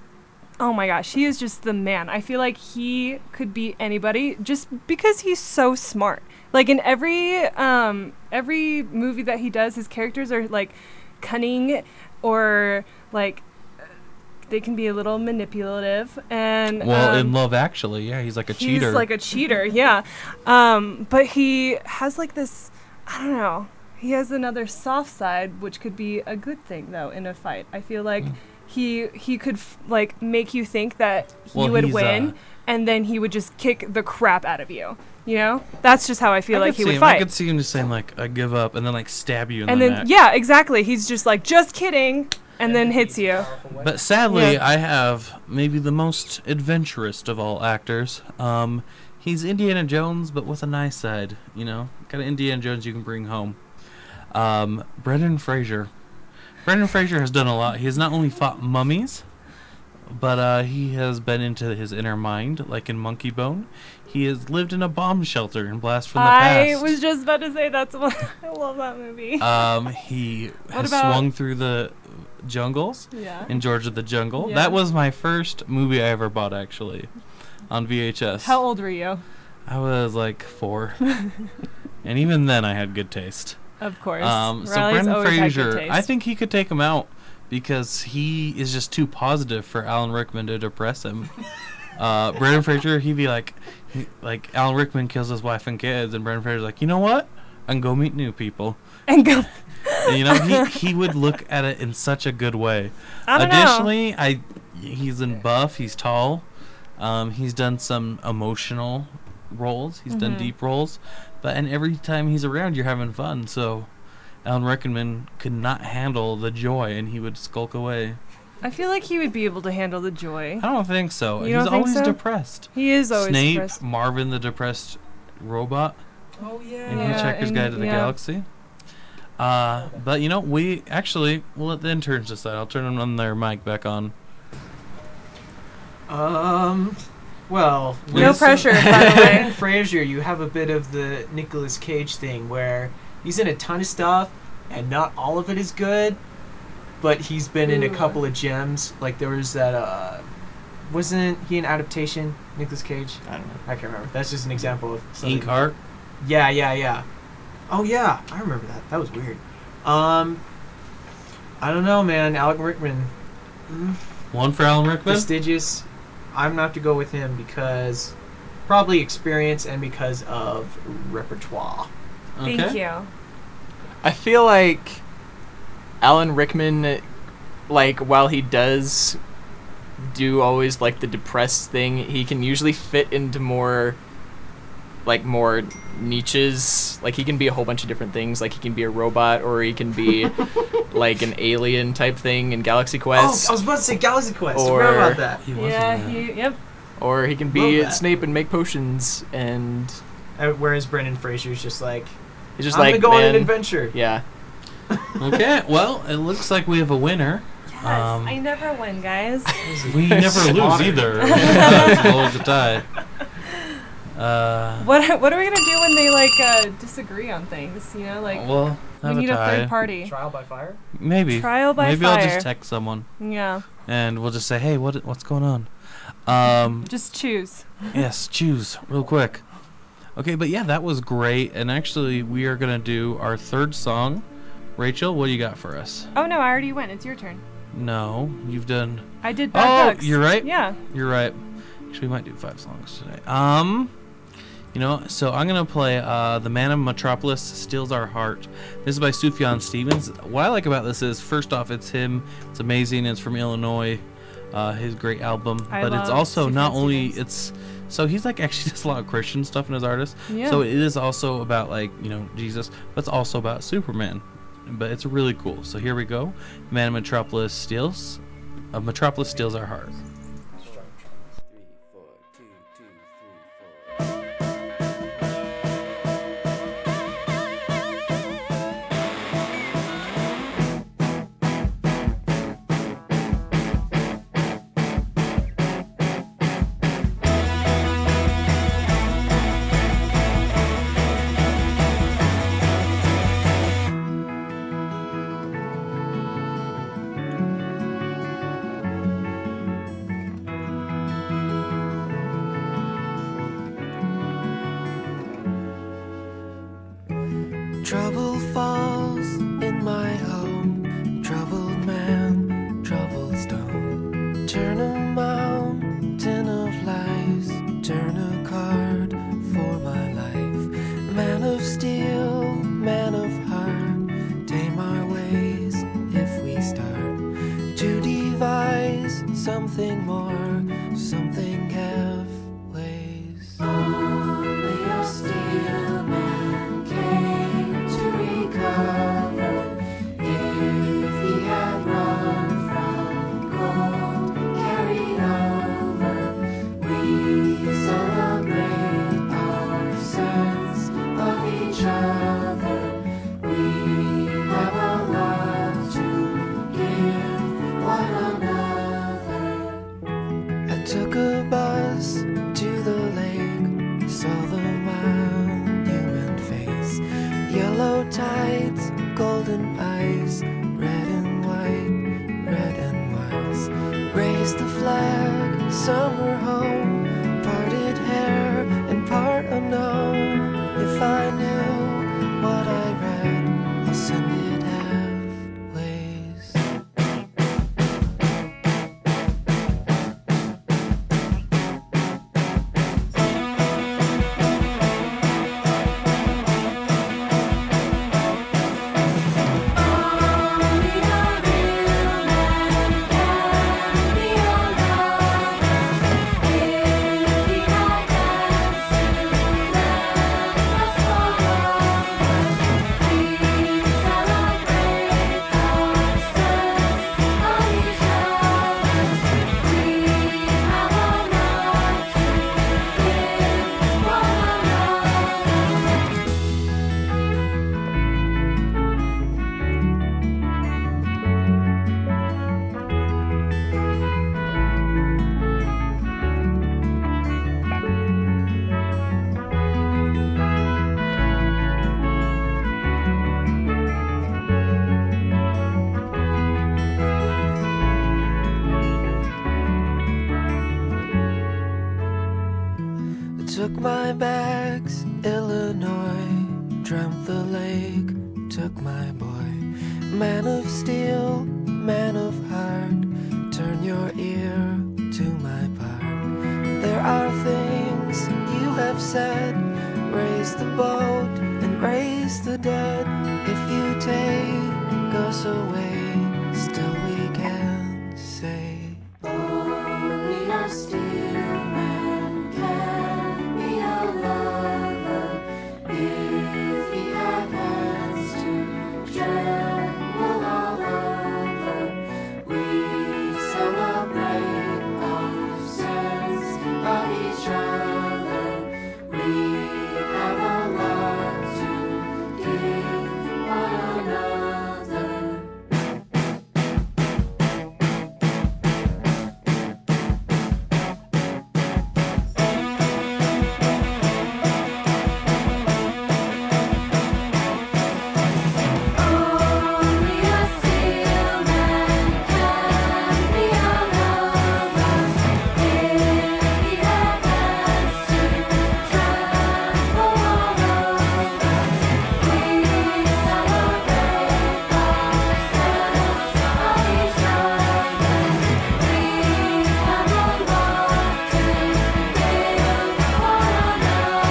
Speaker 2: Oh my gosh, he is just the man. I feel like he could be anybody just because he's so smart. Like in every um, every movie that he does, his characters are like cunning or like they can be a little manipulative and
Speaker 1: Well,
Speaker 2: um,
Speaker 1: in Love Actually, yeah, he's like a
Speaker 2: he's
Speaker 1: cheater.
Speaker 2: like a cheater, yeah. Um, but he has like this, I don't know. He has another soft side, which could be a good thing though in a fight. I feel like
Speaker 1: Mm.
Speaker 2: he he could f- like make you think that he
Speaker 1: Well,
Speaker 2: would
Speaker 1: he's,
Speaker 2: win,
Speaker 1: uh,
Speaker 2: and then he would just kick the crap out of you. You know, that's just how I feel
Speaker 1: I
Speaker 2: like
Speaker 1: could
Speaker 2: he
Speaker 1: see
Speaker 2: would
Speaker 1: him.
Speaker 2: fight.
Speaker 1: I could see him just saying like, "I give up," and then like stab you in
Speaker 2: and
Speaker 1: the
Speaker 2: then
Speaker 1: neck.
Speaker 2: yeah, exactly. He's just like, just kidding, and then hits you.
Speaker 1: But sadly,
Speaker 2: Yeah.
Speaker 1: I have maybe the most adventurous of all actors. Um, he's Indiana Jones, but with a nice side. You know, kind of Indiana Jones you can bring home. Um, Brendan Fraser. Brendan Fraser has done a lot. He has not only fought mummies, but uh, he has been into his inner mind, like in Monkey Bone. He has lived in a bomb shelter in Blast from the
Speaker 2: I
Speaker 1: Past.
Speaker 2: was just about to say that's what I love that movie.
Speaker 1: Um, he
Speaker 2: What
Speaker 1: has
Speaker 2: about-
Speaker 1: swung through the jungles
Speaker 2: Yeah.
Speaker 1: in George of the Jungle.
Speaker 2: Yeah.
Speaker 1: That was my first movie I ever bought, actually, on V H S.
Speaker 2: How old were you?
Speaker 1: I was like four, and even then I had good taste.
Speaker 2: Of course.
Speaker 1: Um, so
Speaker 2: Riley's
Speaker 1: Brendan
Speaker 2: always had good
Speaker 1: Fraser,
Speaker 2: taste.
Speaker 1: I think he could take him out because he is just too positive for Alan Rickman to depress him. Uh, Brendan Fraser, he'd be like, he, like Alan Rickman kills his wife and kids, and Brendan Fraser's like, you know what? I can go meet new people.
Speaker 2: And go.
Speaker 1: And, you know, he he would look at it in such a good way.
Speaker 2: I don't know.
Speaker 1: Additionally, I he's in buff. He's tall. Um, he's done some emotional roles. He's done
Speaker 2: Mhm.
Speaker 1: deep roles. But and every time he's around, you're having fun. So Alan Rickman could not handle the joy, and he would skulk away.
Speaker 2: I feel like he would be able to handle the joy.
Speaker 1: I don't think so.
Speaker 2: You
Speaker 1: He's
Speaker 2: don't think
Speaker 1: always
Speaker 2: so?
Speaker 1: depressed.
Speaker 2: He is always
Speaker 1: Snape,
Speaker 2: depressed.
Speaker 1: Marvin the depressed robot.
Speaker 10: Oh yeah.
Speaker 1: In
Speaker 2: Yeah,
Speaker 1: Hitchhiker's
Speaker 2: and-
Speaker 1: Guide to the
Speaker 2: yeah.
Speaker 1: Galaxy. Uh, but you know, we actually we'll let the interns decide. I'll turn them on their mic back on.
Speaker 10: Um, well,
Speaker 2: No
Speaker 10: with
Speaker 2: pressure,
Speaker 10: some-
Speaker 2: by the way.
Speaker 10: Brendan Fraser, you have a bit of the Nicolas Cage thing where he's in a ton of stuff and not all of it is good, but he's been in a
Speaker 2: Ooh.
Speaker 10: couple of gems. Like there was that. Uh, wasn't he an adaptation, Nicolas Cage?
Speaker 11: I don't know.
Speaker 10: I can't remember. That's just an example of something.
Speaker 1: Inkheart.
Speaker 10: Yeah, yeah, yeah. Oh yeah, I remember that. That was weird. Um, I don't know, man. Alan Rickman. Mm,
Speaker 1: One for Alan Rickman.
Speaker 10: prestigious. I'm gonna have to go with him because probably experience and because of repertoire.
Speaker 2: Thank
Speaker 1: Okay.
Speaker 2: you.
Speaker 11: I feel like Alan Rickman, like, while he does do always, like, the depressed thing, he can usually fit into more, like, more niches. Like, he can be a whole bunch of different things. Like, he can be a robot, or he can be, like, an alien type thing in Galaxy Quest.
Speaker 10: Oh, I was about to say Galaxy Quest.
Speaker 11: Or-
Speaker 10: Forgot about that.
Speaker 1: He was
Speaker 2: Yeah,
Speaker 1: in that.
Speaker 2: he. Yep.
Speaker 11: Or he can be
Speaker 10: Love that.
Speaker 11: Snape and make potions, and
Speaker 10: Uh, whereas Brendan Fraser's just like,
Speaker 11: he's just
Speaker 10: I'm
Speaker 11: like,
Speaker 10: gonna go on
Speaker 11: man,
Speaker 10: an adventure.
Speaker 11: yeah.
Speaker 1: Okay. Well, it looks like we have a winner.
Speaker 2: Yes,
Speaker 1: Um,
Speaker 2: I never win, guys.
Speaker 1: We never lose
Speaker 10: Slaughter.
Speaker 1: either. It's always a tie. Uh,
Speaker 2: What What are we gonna do when they like uh, disagree on things? You know, like
Speaker 1: well,
Speaker 2: we
Speaker 1: have
Speaker 2: need
Speaker 1: a
Speaker 2: a
Speaker 1: tie.
Speaker 2: third party.
Speaker 10: Trial by fire.
Speaker 1: Maybe.
Speaker 2: Trial by
Speaker 1: Maybe I'll
Speaker 2: fire.
Speaker 1: just text someone
Speaker 2: Yeah,
Speaker 1: and we'll just say, "Hey, what what's going on?" Um,
Speaker 2: just choose.
Speaker 1: yes, choose real quick. Okay, but yeah, that was great. And actually, we are gonna do our third song. Rachel, what do you got for us?
Speaker 2: Oh no, I already went. It's your turn.
Speaker 1: No, you've done.
Speaker 2: I did bad
Speaker 1: Oh,
Speaker 2: books.
Speaker 1: you're right.
Speaker 2: Yeah.
Speaker 1: You're right. Actually, we might do five songs today. Um, you know, so I'm gonna play uh, "The Man of Metropolis Steals Our Heart." This is by Sufjan Stevens. What I like about this is, first off, it's him. It's amazing. It's from Illinois. Uh, his great album,
Speaker 2: I
Speaker 1: but it's
Speaker 2: love
Speaker 1: also not
Speaker 2: Sufjan
Speaker 1: only
Speaker 2: Stevens.
Speaker 1: it's. So he's like actually does a lot of Christian stuff in his artists.
Speaker 2: Yeah.
Speaker 1: So it is also about like you know Jesus, but it's also about Superman. But it's really cool. So here we go. Man of Metropolis steals. Uh, Metropolis steals our heart.
Speaker 9: Trouble falls in my home, troubled man, troubled stone. Turn a mountain of lies, turn a card for my life. Man of steel, man of heart, tame our ways if we start to devise something more, something half ways. Only a steel man came to recover. If he had run from gold carried over, we celebrate our sense of each other. We have a lot to give one another. I took a bus to the lake, saw the monument face. Yellow tides, golden eyes, red and white, red and wise. Raised the flag, summer home, parted hair and part unknown. If I knew what I read, I'll send it halfways. Took my bags, Illinois, dreamt the lake, took my boy. Man of steel, man of heart, turn your ear to my part. There are things you have said, raise the boat and raise the dead. If you take us away, still we can say, only a steel man can be a lover. If he had hands to tremble all over, we celebrate our sense of each other. We have a lot to give one another. Only a steel man can be a lover. If he had hands to tremble all over, we celebrate our sense of each other. We have a lot to give one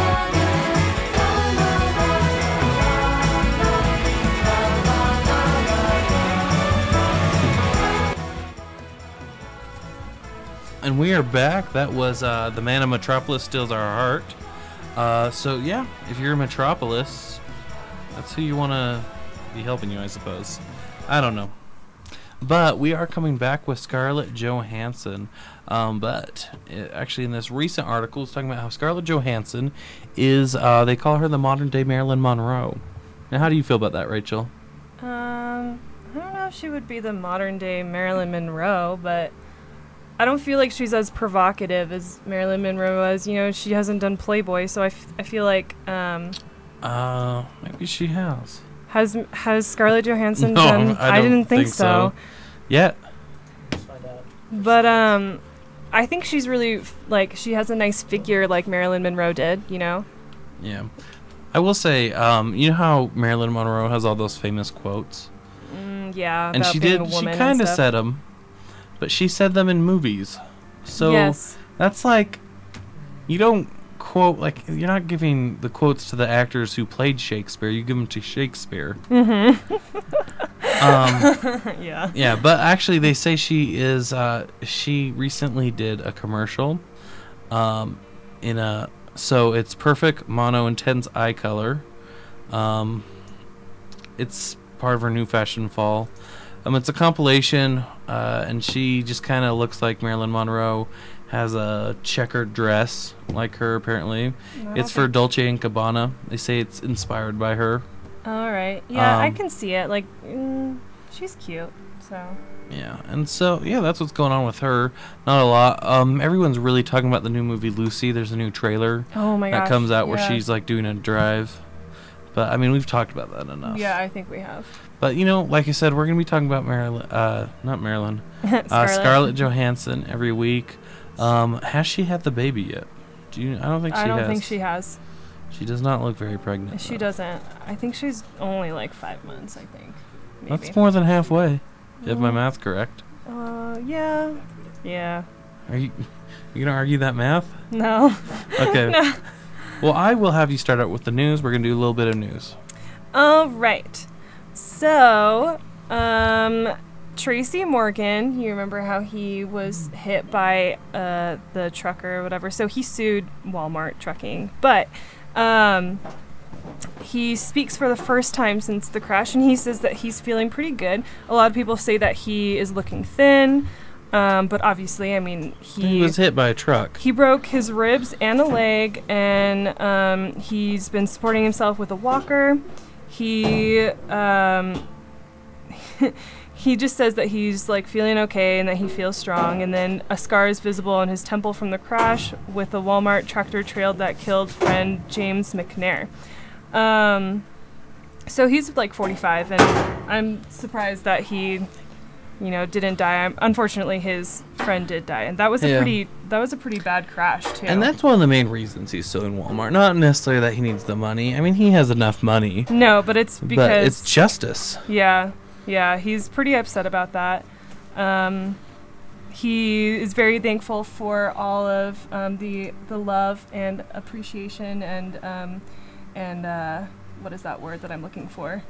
Speaker 1: And we are back. That was uh, The Man of Metropolis Steals Our Heart. Uh, so, yeah, if you're a Metropolis, that's who you want to be helping you, I suppose. I don't know. But we are coming back with Scarlett Johansson. Um, but it, actually, in this recent article, it's talking about how Scarlett Johansson is, uh, they call her the modern day Marilyn Monroe. Now, how do you feel about that, Rachel?
Speaker 2: Um, I don't know if she would be the modern day Marilyn Monroe, but I don't feel like she's as provocative as Marilyn Monroe was. You know, she hasn't done Playboy, so I, f- I feel like um,
Speaker 1: Uh, maybe she has.
Speaker 2: has has Scarlett Johansson
Speaker 1: No,
Speaker 2: done?
Speaker 1: I don't
Speaker 2: didn't think,
Speaker 1: think so.
Speaker 2: so.
Speaker 1: Yet.
Speaker 2: But um, I think she's really f- like she has a nice figure like Marilyn Monroe did. You know.
Speaker 1: Yeah. I will say, um, you know how Marilyn Monroe has all those famous quotes?
Speaker 2: Mm, yeah,
Speaker 1: And
Speaker 2: about
Speaker 1: she
Speaker 2: being
Speaker 1: did,
Speaker 2: a
Speaker 1: she
Speaker 2: woman and
Speaker 1: kind of
Speaker 2: stuff.
Speaker 1: said them, but she said them in movies. So
Speaker 2: Yes.
Speaker 1: that's like, you don't quote, like, you're not giving the quotes to the actors who played Shakespeare, you give them to Shakespeare.
Speaker 2: Mm-hmm.
Speaker 1: um,
Speaker 2: yeah.
Speaker 1: Yeah, but actually they say she is, uh, she recently did a commercial um, in a, so it's Perfect Mono Intense Eye Color. Um, it's part of her new fashion fall. Um, it's a compilation, uh, and she just kind of looks like Marilyn Monroe, has a checkered dress like her apparently.
Speaker 2: No,
Speaker 1: It's for Dolce and Gabbana. They say it's inspired by her.
Speaker 2: All right. Yeah, I
Speaker 1: Um,
Speaker 2: can see it. Like, mm, she's cute. So.
Speaker 1: Yeah, and so yeah, that's what's going on with her. Not a lot. Um, everyone's really talking about the new movie Lucy. There's a new trailer
Speaker 2: Oh my
Speaker 1: that
Speaker 2: gosh,
Speaker 1: comes out where
Speaker 2: yeah.
Speaker 1: she's like doing a drive. But I mean, we've talked about that enough.
Speaker 2: Yeah, I think we have.
Speaker 1: But you know, like I said, we're gonna be talking about Marilyn, uh, not Marilyn, uh,
Speaker 2: Scarlett.
Speaker 1: Scarlett Johansson every week. Um, has she had the baby yet? Do you? I don't think she
Speaker 2: I don't
Speaker 1: has.
Speaker 2: think she has.
Speaker 1: She does not look very pregnant.
Speaker 2: She
Speaker 1: though.
Speaker 2: doesn't. I think she's only like five months. I think. Maybe.
Speaker 1: That's more than halfway, if my
Speaker 2: Mm.
Speaker 1: math's correct.
Speaker 2: Uh, yeah. Yeah.
Speaker 1: Are you? You gonna argue that math?
Speaker 2: No.
Speaker 1: Okay.
Speaker 2: No.
Speaker 1: Well, I will have you start out with the news. We're gonna do a little bit of news.
Speaker 2: All right. So, um, Tracy Morgan, you remember how he was hit by uh, the trucker or whatever. So he sued Walmart Trucking, but um, he speaks for the first time since the crash, and he says that he's feeling pretty good. A lot of people say that he is looking thin, um, but obviously, I mean, he,
Speaker 1: He was hit by a truck.
Speaker 2: He broke his ribs and a leg, and um, he's been supporting himself with a walker. He um, he just says that he's like feeling okay and that he feels strong. And then a scar is visible on his temple from the crash with a Walmart tractor trailer that killed friend James McNair. Um, so he's like forty-five, and I'm surprised that he, you know, didn't die. Um, unfortunately, his friend did die, and that was a
Speaker 1: Yeah.
Speaker 2: pretty that was a pretty bad crash too.
Speaker 1: And that's one of the main reasons he's suing Walmart. Not necessarily that he needs the money. I mean, he has enough money.
Speaker 2: No, but it's because
Speaker 1: But it's justice.
Speaker 2: Yeah, yeah, he's pretty upset about that. Um, he is very thankful for all of um, the the love and appreciation and um, and uh, what is that word that I'm looking for?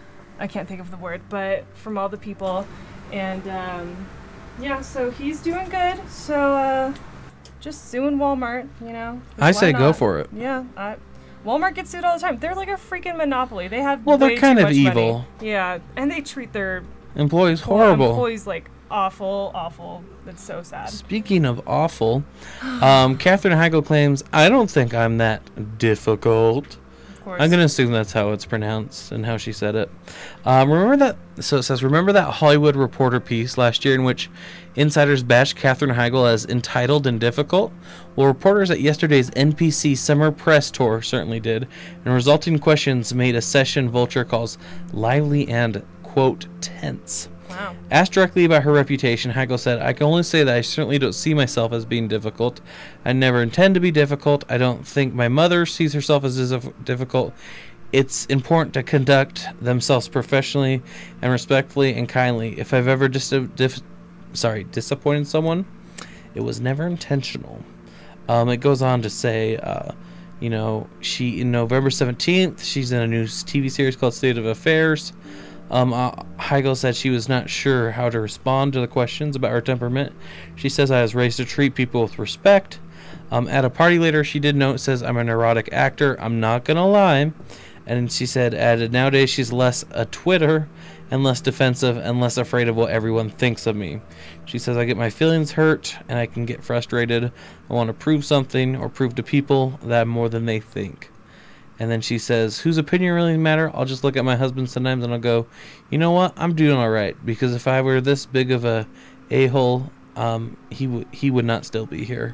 Speaker 2: I can't think of the word, but from all the people, and um, yeah, so he's doing good. So uh, just suing Walmart, you know.
Speaker 1: I
Speaker 2: why
Speaker 1: say go
Speaker 2: not?
Speaker 1: for it.
Speaker 2: Yeah, I, Walmart gets sued all the time. They're like a freaking monopoly. They have
Speaker 1: Well, they're
Speaker 2: way too
Speaker 1: kind of
Speaker 2: much
Speaker 1: evil.
Speaker 2: money. Yeah, and they treat their
Speaker 1: Employees
Speaker 2: poor
Speaker 1: horrible.
Speaker 2: employees like awful, awful. It's so sad.
Speaker 1: Speaking of awful, um, Katherine Heigl claims, I don't think I'm that difficult.
Speaker 2: Of course.
Speaker 1: I'm going to assume that's how it's pronounced and how she said it. Um, remember that, so it says, remember that Hollywood Reporter piece last year in which insiders bashed Katherine Heigl as entitled and difficult? Well, reporters at yesterday's N P C Summer Press Tour certainly did, and resulting questions made a session Vulture calls lively and, quote, tense.
Speaker 2: Wow.
Speaker 1: Asked directly about her reputation, Heigl said, I can only say that I certainly don't see myself as being difficult. I never intend to be difficult. I don't think my mother sees herself as dis- difficult. It's important to conduct themselves professionally and respectfully and kindly. If I've ever dis- dif- sorry, disappointed someone, it was never intentional. Um, it goes on to say, uh, you know, she in November seventeenth, she's in a new T V series called State of Affairs. Um, uh, Heigl said she was not sure how to respond to the questions about her temperament. She says, I was raised to treat people with respect. Um, at a party later, she did note, says, I'm a neurotic actor. I'm not going to lie. And she said, added, nowadays she's less a Twitter and less defensive and less afraid of what everyone thinks of me. She says, I get my feelings hurt and I can get frustrated. I want to prove something or prove to people that I'm more than they think. And then she says, whose opinion really matter? I'll just look at my husband sometimes and I'll go, you know what? I'm doing all right. Because if I were this big of a a-hole, um, he, w- he would not still be here.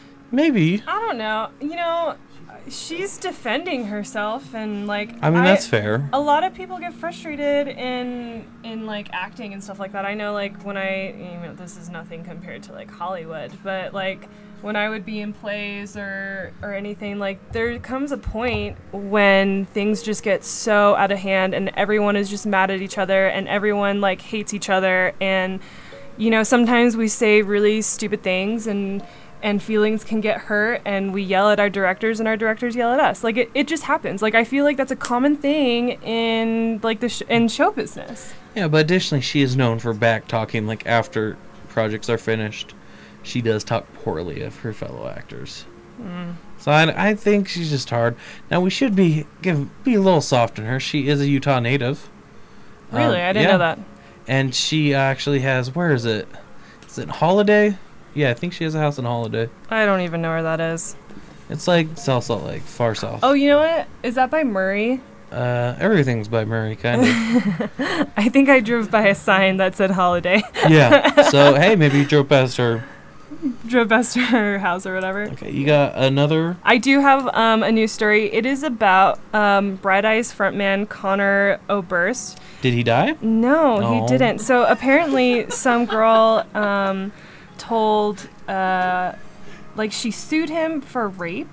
Speaker 1: Maybe.
Speaker 2: I don't know. You know, she's defending herself, and like
Speaker 1: I mean, that's fair.
Speaker 2: A lot of people get frustrated in in like acting and stuff like that. I know, like when I, you know, this is nothing compared to like Hollywood, but like when I would be in plays or or anything, like there comes a point when things just get so out of hand and everyone is just mad at each other and everyone like hates each other, and you know, sometimes we say really stupid things and and feelings can get hurt and we yell at our directors and our directors yell at us. Like it, it just happens. Like I feel like that's a common thing in like the sh- in show business.
Speaker 1: Yeah, but additionally she is known for back talking, like after projects are finished. She does talk poorly of her fellow actors. Mm. So I, I think she's just hard. Now we should be give be a little soft on her. She is a Utah native.
Speaker 2: Really?
Speaker 1: Um,
Speaker 2: I didn't
Speaker 1: yeah.
Speaker 2: know that.
Speaker 1: And she actually has, where is it? Is it Holiday? Yeah, I think she has a house in Holiday.
Speaker 2: I don't even know where that is.
Speaker 1: It's like South Salt Lake, far south.
Speaker 2: Oh, you know what? Is that by Murray?
Speaker 1: Uh, everything's by Murray, kind of.
Speaker 2: I think I drove by a sign that said Holiday.
Speaker 1: Yeah. So, hey, maybe you drove past her.
Speaker 2: Drove past her house or whatever.
Speaker 1: Okay, you got another?
Speaker 2: I do have um, a news story. It is about um, Bright Eyes frontman Connor Oberst.
Speaker 1: Did he die?
Speaker 2: No,
Speaker 1: Oh.
Speaker 2: he didn't. So apparently some girl um, told, uh, like she sued him for rape.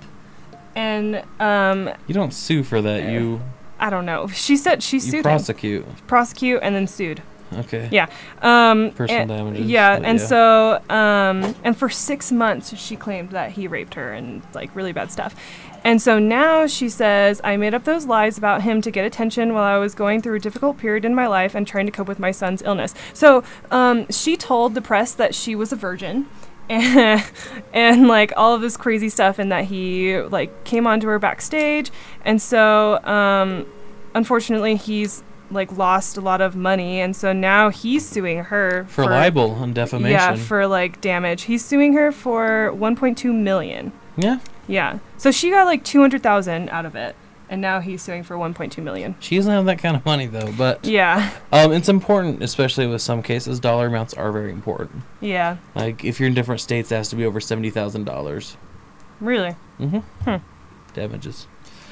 Speaker 2: And um,
Speaker 1: You don't sue for that. You
Speaker 2: I don't know. She said she
Speaker 1: you
Speaker 2: sued
Speaker 1: prosecute.
Speaker 2: him. Prosecute and then sued.
Speaker 1: Okay.
Speaker 2: Yeah. Um,
Speaker 1: Personal
Speaker 2: and,
Speaker 1: damages,
Speaker 2: Yeah,
Speaker 1: but
Speaker 2: and
Speaker 1: yeah.
Speaker 2: so um, and for six months she claimed that he raped her and like really bad stuff. And so now she says, I made up those lies about him to get attention while I was going through a difficult period in my life and trying to cope with my son's illness. So um, she told the press that she was a virgin. And, and like all of this crazy stuff, and that he like came onto her backstage. And so um, unfortunately he's like lost a lot of money, and so now he's suing her
Speaker 1: For, for libel and defamation.
Speaker 2: Yeah, for like damage. He's suing her for one point two million.
Speaker 1: Yeah.
Speaker 2: Yeah. So she got like two hundred thousand out of it, and now he's suing for one point two million.
Speaker 1: She doesn't have that kind of money though, but
Speaker 2: yeah.
Speaker 1: Um, it's important, especially with some cases. Dollar amounts are very important.
Speaker 2: Yeah.
Speaker 1: Like if you're in different states, it has to be over seventy thousand dollars.
Speaker 2: Really?
Speaker 1: Mm-hmm.
Speaker 2: Hmm.
Speaker 1: Damages.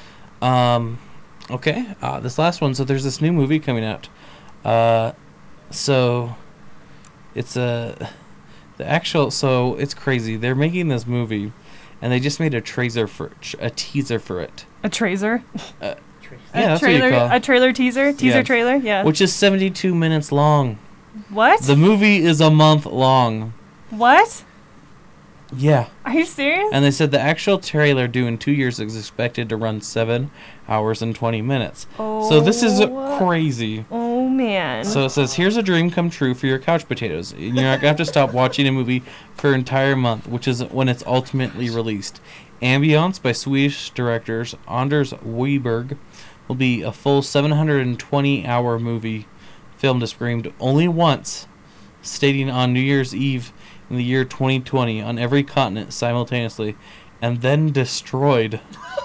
Speaker 1: Um. Okay, uh, this last one. So there's this new movie coming out. Uh, so it's a the actual. So it's crazy. They're making this movie, and they just made a tracer for a teaser for it.
Speaker 2: A tracer.
Speaker 1: Uh,
Speaker 2: a
Speaker 1: yeah, that's
Speaker 2: trailer.
Speaker 1: what you call it.
Speaker 2: A trailer teaser. Teaser
Speaker 1: Yeah.
Speaker 2: trailer. Yeah.
Speaker 1: Which is seventy-two minutes long.
Speaker 2: What?
Speaker 1: The movie is a month long.
Speaker 2: What?
Speaker 1: Yeah.
Speaker 2: Are you serious?
Speaker 1: And they said the actual trailer due in two years is expected to run seven hours and twenty minutes.
Speaker 2: Oh.
Speaker 1: So this is crazy.
Speaker 2: Oh man.
Speaker 1: So it says, here's a dream come true for your couch potatoes. You're not going to have to stop watching a movie for an entire month, which is when it's ultimately released. Ambience by Swedish directors Anders Wiberg will be a full seven hundred twenty hour movie filmed and screened only once, stating on New Year's Eve in the year twenty twenty on every continent simultaneously, and then destroyed.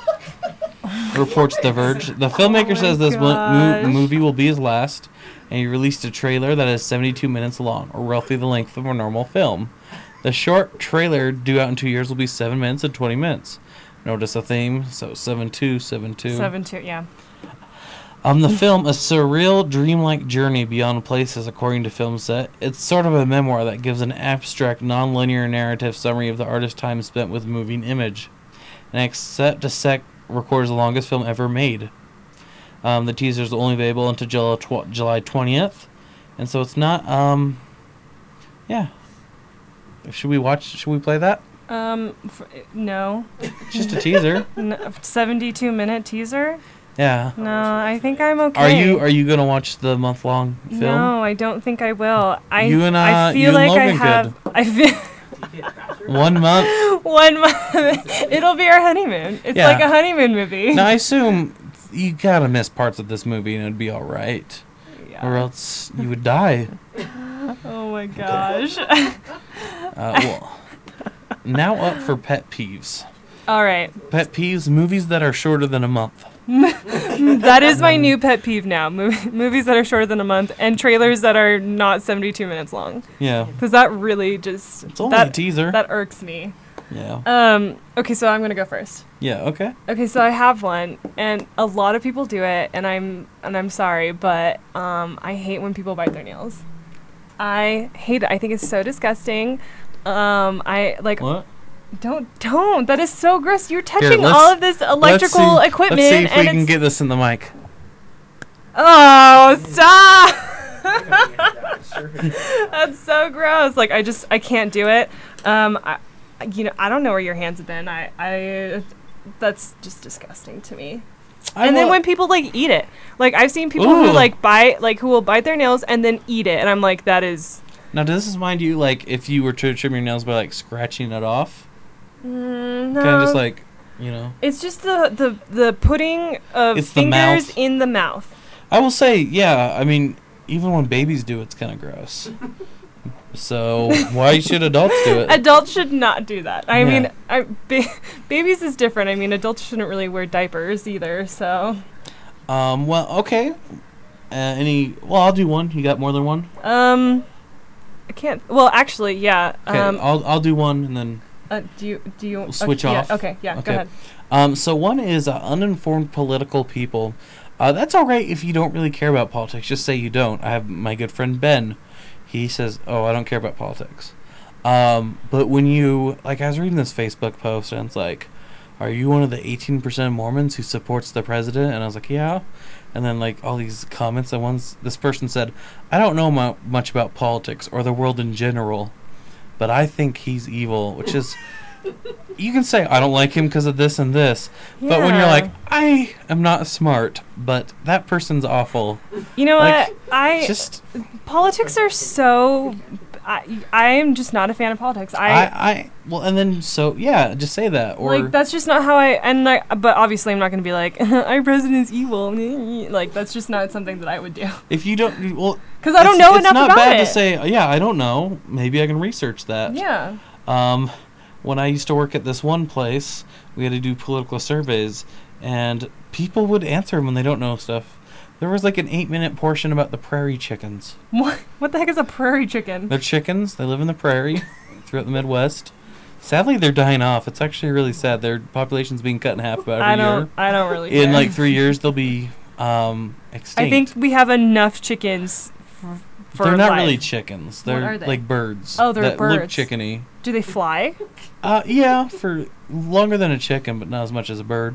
Speaker 1: Reports The Verge. The filmmaker
Speaker 2: Oh
Speaker 1: says this mo-
Speaker 2: gosh.
Speaker 1: mo- movie will be his last, and he released a trailer that is seventy-two minutes long, or roughly the length of a normal film. The short trailer due out in two years will be seven minutes and twenty minutes. Notice a theme, so seven two, seven two.
Speaker 2: Seven two. Yeah.
Speaker 1: Um, the film, a surreal, dreamlike journey beyond places, according to Film Set. It's sort of a memoir that gives an abstract, non-linear narrative summary of the artist's time spent with moving image. And except to sec records the longest film ever made. Um, the teaser is only available until July tw- July twentieth, and so it's not. Um, yeah. Should we watch? Should we play that?
Speaker 2: Um. F- no.
Speaker 1: It's just a teaser.
Speaker 2: No, seventy-two minute teaser.
Speaker 1: Yeah.
Speaker 2: No, I think I'm okay.
Speaker 1: Are you Are you gonna watch the month long film?
Speaker 2: No, I don't think I will. I
Speaker 1: You and, uh,
Speaker 2: I
Speaker 1: you
Speaker 2: feel
Speaker 1: and
Speaker 2: like I
Speaker 1: Logan
Speaker 2: have.
Speaker 1: could.
Speaker 2: I feel
Speaker 1: One month.
Speaker 2: one month. It'll be our honeymoon. It's
Speaker 1: Yeah.
Speaker 2: like a honeymoon movie.
Speaker 1: Now I assume you gotta miss parts of this movie and it'd be all right,
Speaker 2: Yeah.
Speaker 1: or else you would die.
Speaker 2: Oh my gosh.
Speaker 1: Uh, well, now up for pet peeves.
Speaker 2: All right.
Speaker 1: Pet peeves: movies that are shorter than a month.
Speaker 2: That is my new pet peeve now. Mov- movies that are shorter than a month and trailers that are not seventy-two minutes long.
Speaker 1: Yeah.
Speaker 2: Because that really just
Speaker 1: It's only
Speaker 2: that,
Speaker 1: a teaser.
Speaker 2: That irks me.
Speaker 1: Yeah.
Speaker 2: Um. Okay, so I'm gonna go first.
Speaker 1: Yeah. Okay.
Speaker 2: Okay, so I have one, and a lot of people do it, and I'm and I'm sorry, but um, I hate when people bite their nails. I hate it. I think it's so disgusting. Um, I like.
Speaker 1: What?
Speaker 2: Don't, don't. That is so gross. You're
Speaker 1: Here,
Speaker 2: touching
Speaker 1: let's-
Speaker 2: all of this electrical
Speaker 1: let's see,
Speaker 2: equipment,
Speaker 1: Let's see if
Speaker 2: and
Speaker 1: we can
Speaker 2: it's.
Speaker 1: get this in the mic.
Speaker 2: Oh, stop! That's so gross. Like, I just, I can't do it. Um, I, you know, I don't know where your hands have been. I, I, that's just disgusting to me.
Speaker 1: I
Speaker 2: and then
Speaker 1: wa-
Speaker 2: when people like eat it, like I've seen people
Speaker 1: Ooh.
Speaker 2: who like bite, like who will bite their nails and then eat it, and I'm like, that is.
Speaker 1: Now, does this mind you, like, if you were to trim your nails by, like, scratching it off?
Speaker 2: Mm, no.
Speaker 1: Kind of just, like, you know.
Speaker 2: It's just the the the putting of
Speaker 1: It's the
Speaker 2: fingers
Speaker 1: mouth.
Speaker 2: in the mouth.
Speaker 1: I will say, yeah, I mean, even when babies do it, it's kind of gross. So, why should adults do it?
Speaker 2: Adults should not do that. I
Speaker 1: Yeah.
Speaker 2: mean, I, ba- babies is different. I mean, adults shouldn't really wear diapers either. So,
Speaker 1: Um, well, okay. Uh, any, well, I'll do one. You got more than one?
Speaker 2: um, I can't. Well, actually, yeah.
Speaker 1: Okay,
Speaker 2: Um,
Speaker 1: I'll, I'll do one and then
Speaker 2: uh, do you do you
Speaker 1: we'll switch
Speaker 2: okay,
Speaker 1: off.
Speaker 2: Yeah, okay, yeah. Go
Speaker 1: Okay.
Speaker 2: ahead.
Speaker 1: Um, so one is uh, uninformed political people. Uh, that's all right if you don't really care about politics. Just say you don't. I have my good friend Ben. He says, "Oh, I don't care about politics." Um, but when you like, I was reading this Facebook post and it's like, "Are you one of the eighteen percent of Mormons who supports the president?" And I was like, "Yeah." And then like all these comments, and one's this person said, "I don't know mu- much about politics or the world in general, but I think he's evil," which is. You can say I don't like him because of this and this, but when you're
Speaker 2: Yeah.
Speaker 1: like, I am not smart, but that person's awful.
Speaker 2: You know
Speaker 1: Like,
Speaker 2: what? I
Speaker 1: just
Speaker 2: politics are so. I I am just not a fan of politics. I.
Speaker 1: I, I well, and then so yeah, just say that or
Speaker 2: like that's just not how I and like but obviously I'm not gonna be like our president's evil, like that's just not something that I would do.
Speaker 1: if you don't well,
Speaker 2: 'Cause I don't
Speaker 1: it's-
Speaker 2: know
Speaker 1: it's
Speaker 2: enough
Speaker 1: not
Speaker 2: about
Speaker 1: bad
Speaker 2: it.
Speaker 1: to say yeah I don't know, maybe I can research that.
Speaker 2: Yeah.
Speaker 1: Um, when I used to work at this one place, we had to do political surveys, and people would answer them when they don't know stuff. There was like an eight-minute portion about the prairie chickens.
Speaker 2: What what the heck is a prairie chicken?
Speaker 1: They're chickens. They live in the prairie throughout the Midwest. Sadly, they're dying off. It's actually really sad. Their population's being cut in half about every
Speaker 2: I don't
Speaker 1: year.
Speaker 2: I don't really
Speaker 1: In
Speaker 2: care.
Speaker 1: like three years, they'll be um, extinct.
Speaker 2: I think we have enough chickens for, for
Speaker 1: they're not
Speaker 2: life.
Speaker 1: really chickens.
Speaker 2: What
Speaker 1: They're
Speaker 2: are they?
Speaker 1: like birds.
Speaker 2: Oh, they're
Speaker 1: that look
Speaker 2: birds.
Speaker 1: chickeny.
Speaker 2: Do they fly?
Speaker 1: Uh, yeah, for longer than a chicken, but not as much as a bird.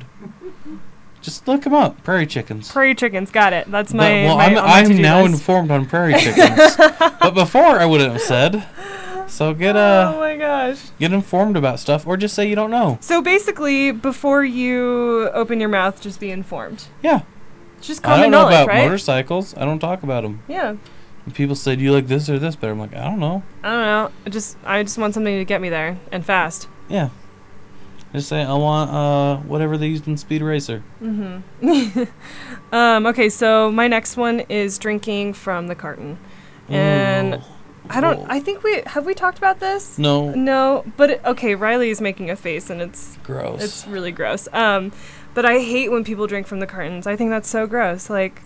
Speaker 1: Just look them up. Prairie chickens.
Speaker 2: Prairie chickens, got it. That's
Speaker 1: But-
Speaker 2: my.
Speaker 1: well,
Speaker 2: my
Speaker 1: I'm,
Speaker 2: on my
Speaker 1: I'm
Speaker 2: to-do
Speaker 1: now
Speaker 2: list.
Speaker 1: informed on prairie chickens, but before I wouldn't have said. So get uh,
Speaker 2: Oh my gosh.
Speaker 1: get informed about stuff, or just say you don't know.
Speaker 2: So basically, before you open your mouth, just be informed.
Speaker 1: Yeah.
Speaker 2: It's just
Speaker 1: I
Speaker 2: common
Speaker 1: don't know
Speaker 2: knowledge,
Speaker 1: about
Speaker 2: right?
Speaker 1: motorcycles. I don't talk about them.
Speaker 2: Yeah.
Speaker 1: People say, "Do you like this or this?" But I'm like, I don't know.
Speaker 2: I don't know. I just I just want something to get me there and fast.
Speaker 1: Yeah. Just say I want uh whatever they used in Speed Racer.
Speaker 2: Mm-hmm. um, okay, so my next one is drinking from the carton, and
Speaker 1: Ooh.
Speaker 2: I don't.
Speaker 1: Ooh.
Speaker 2: I think we have we talked about this.
Speaker 1: No.
Speaker 2: No, but it, okay. Riley is making a face, and it's
Speaker 1: Gross.
Speaker 2: It's really gross. Um, but I hate when people drink from the cartons. I think that's so gross. Like,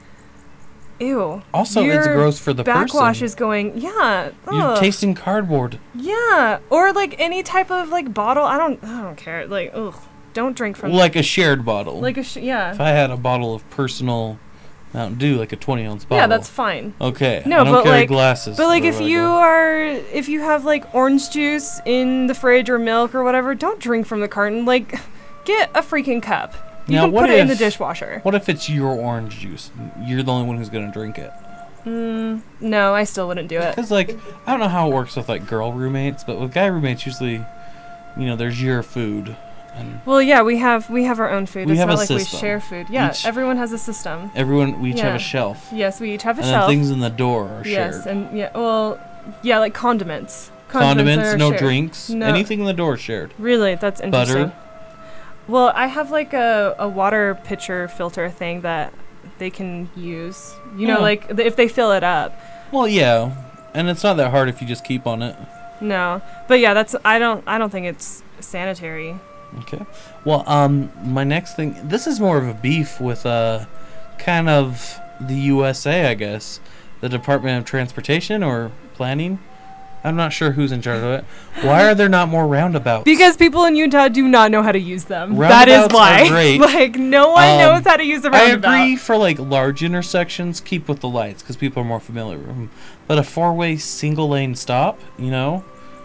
Speaker 2: ew.
Speaker 1: Also, it's
Speaker 2: Your
Speaker 1: gross for the
Speaker 2: backwash
Speaker 1: person.
Speaker 2: is going. Yeah.
Speaker 1: You're
Speaker 2: ugh.
Speaker 1: tasting cardboard.
Speaker 2: Yeah, or like any type of like bottle. I don't. I don't care. Like, ugh. Don't drink from.
Speaker 1: Like a shared bottle.
Speaker 2: Like a sh- yeah.
Speaker 1: If I had a bottle of personal Mountain Dew, like a twenty ounce bottle.
Speaker 2: Yeah, that's fine.
Speaker 1: Okay.
Speaker 2: No,
Speaker 1: I don't
Speaker 2: but
Speaker 1: carry
Speaker 2: like
Speaker 1: glasses.
Speaker 2: But like if
Speaker 1: wherever I
Speaker 2: you
Speaker 1: go.
Speaker 2: are if you have like orange juice in the fridge or milk or whatever, don't drink from the carton. Like, get a freaking cup. You
Speaker 1: Now,
Speaker 2: can
Speaker 1: what
Speaker 2: put it in the
Speaker 1: if-
Speaker 2: dishwasher.
Speaker 1: What if it's your orange juice? You're the only one who's gonna drink it.
Speaker 2: Mm, no, I still wouldn't do it.
Speaker 1: Because like I don't know how it works with like girl roommates, but with guy roommates usually, you know, there's your food. And
Speaker 2: Well, yeah, we have we have our own food.
Speaker 1: We
Speaker 2: it's
Speaker 1: have
Speaker 2: not
Speaker 1: a
Speaker 2: like
Speaker 1: system.
Speaker 2: we share food. Yeah,
Speaker 1: Each-
Speaker 2: everyone has a system.
Speaker 1: everyone, we each have
Speaker 2: Yeah.
Speaker 1: a shelf.
Speaker 2: Yes, we each have a
Speaker 1: and
Speaker 2: shelf.
Speaker 1: then things in the door are
Speaker 2: Yes,
Speaker 1: shared.
Speaker 2: and yeah, well, yeah, like condiments.
Speaker 1: Condiments,
Speaker 2: are
Speaker 1: no
Speaker 2: shared.
Speaker 1: drinks,
Speaker 2: No.
Speaker 1: anything in the door is shared.
Speaker 2: Really, that's interesting.
Speaker 1: Butter.
Speaker 2: Well, I have like a, a water pitcher filter thing that they can use. You know,
Speaker 1: Yeah.
Speaker 2: like th- if they fill it up.
Speaker 1: Well, yeah, and it's not that hard if you just keep on it.
Speaker 2: No, but yeah, that's I don't I don't think it's sanitary.
Speaker 1: Okay. Well, um, my next thing. This is more of a beef with uh, kind of the U S A, I guess, the Department of Transportation or Planning. I'm not sure who's in charge of it. Why are there not more roundabouts?
Speaker 2: Because people in Utah do not know how to use them.
Speaker 1: Roundabouts
Speaker 2: that is why.
Speaker 1: are great.
Speaker 2: Like no one
Speaker 1: Um,
Speaker 2: knows how to use a roundabout.
Speaker 1: I agree for like large intersections, keep with the lights because people are more familiar with them. But a four-way single lane stop, you know,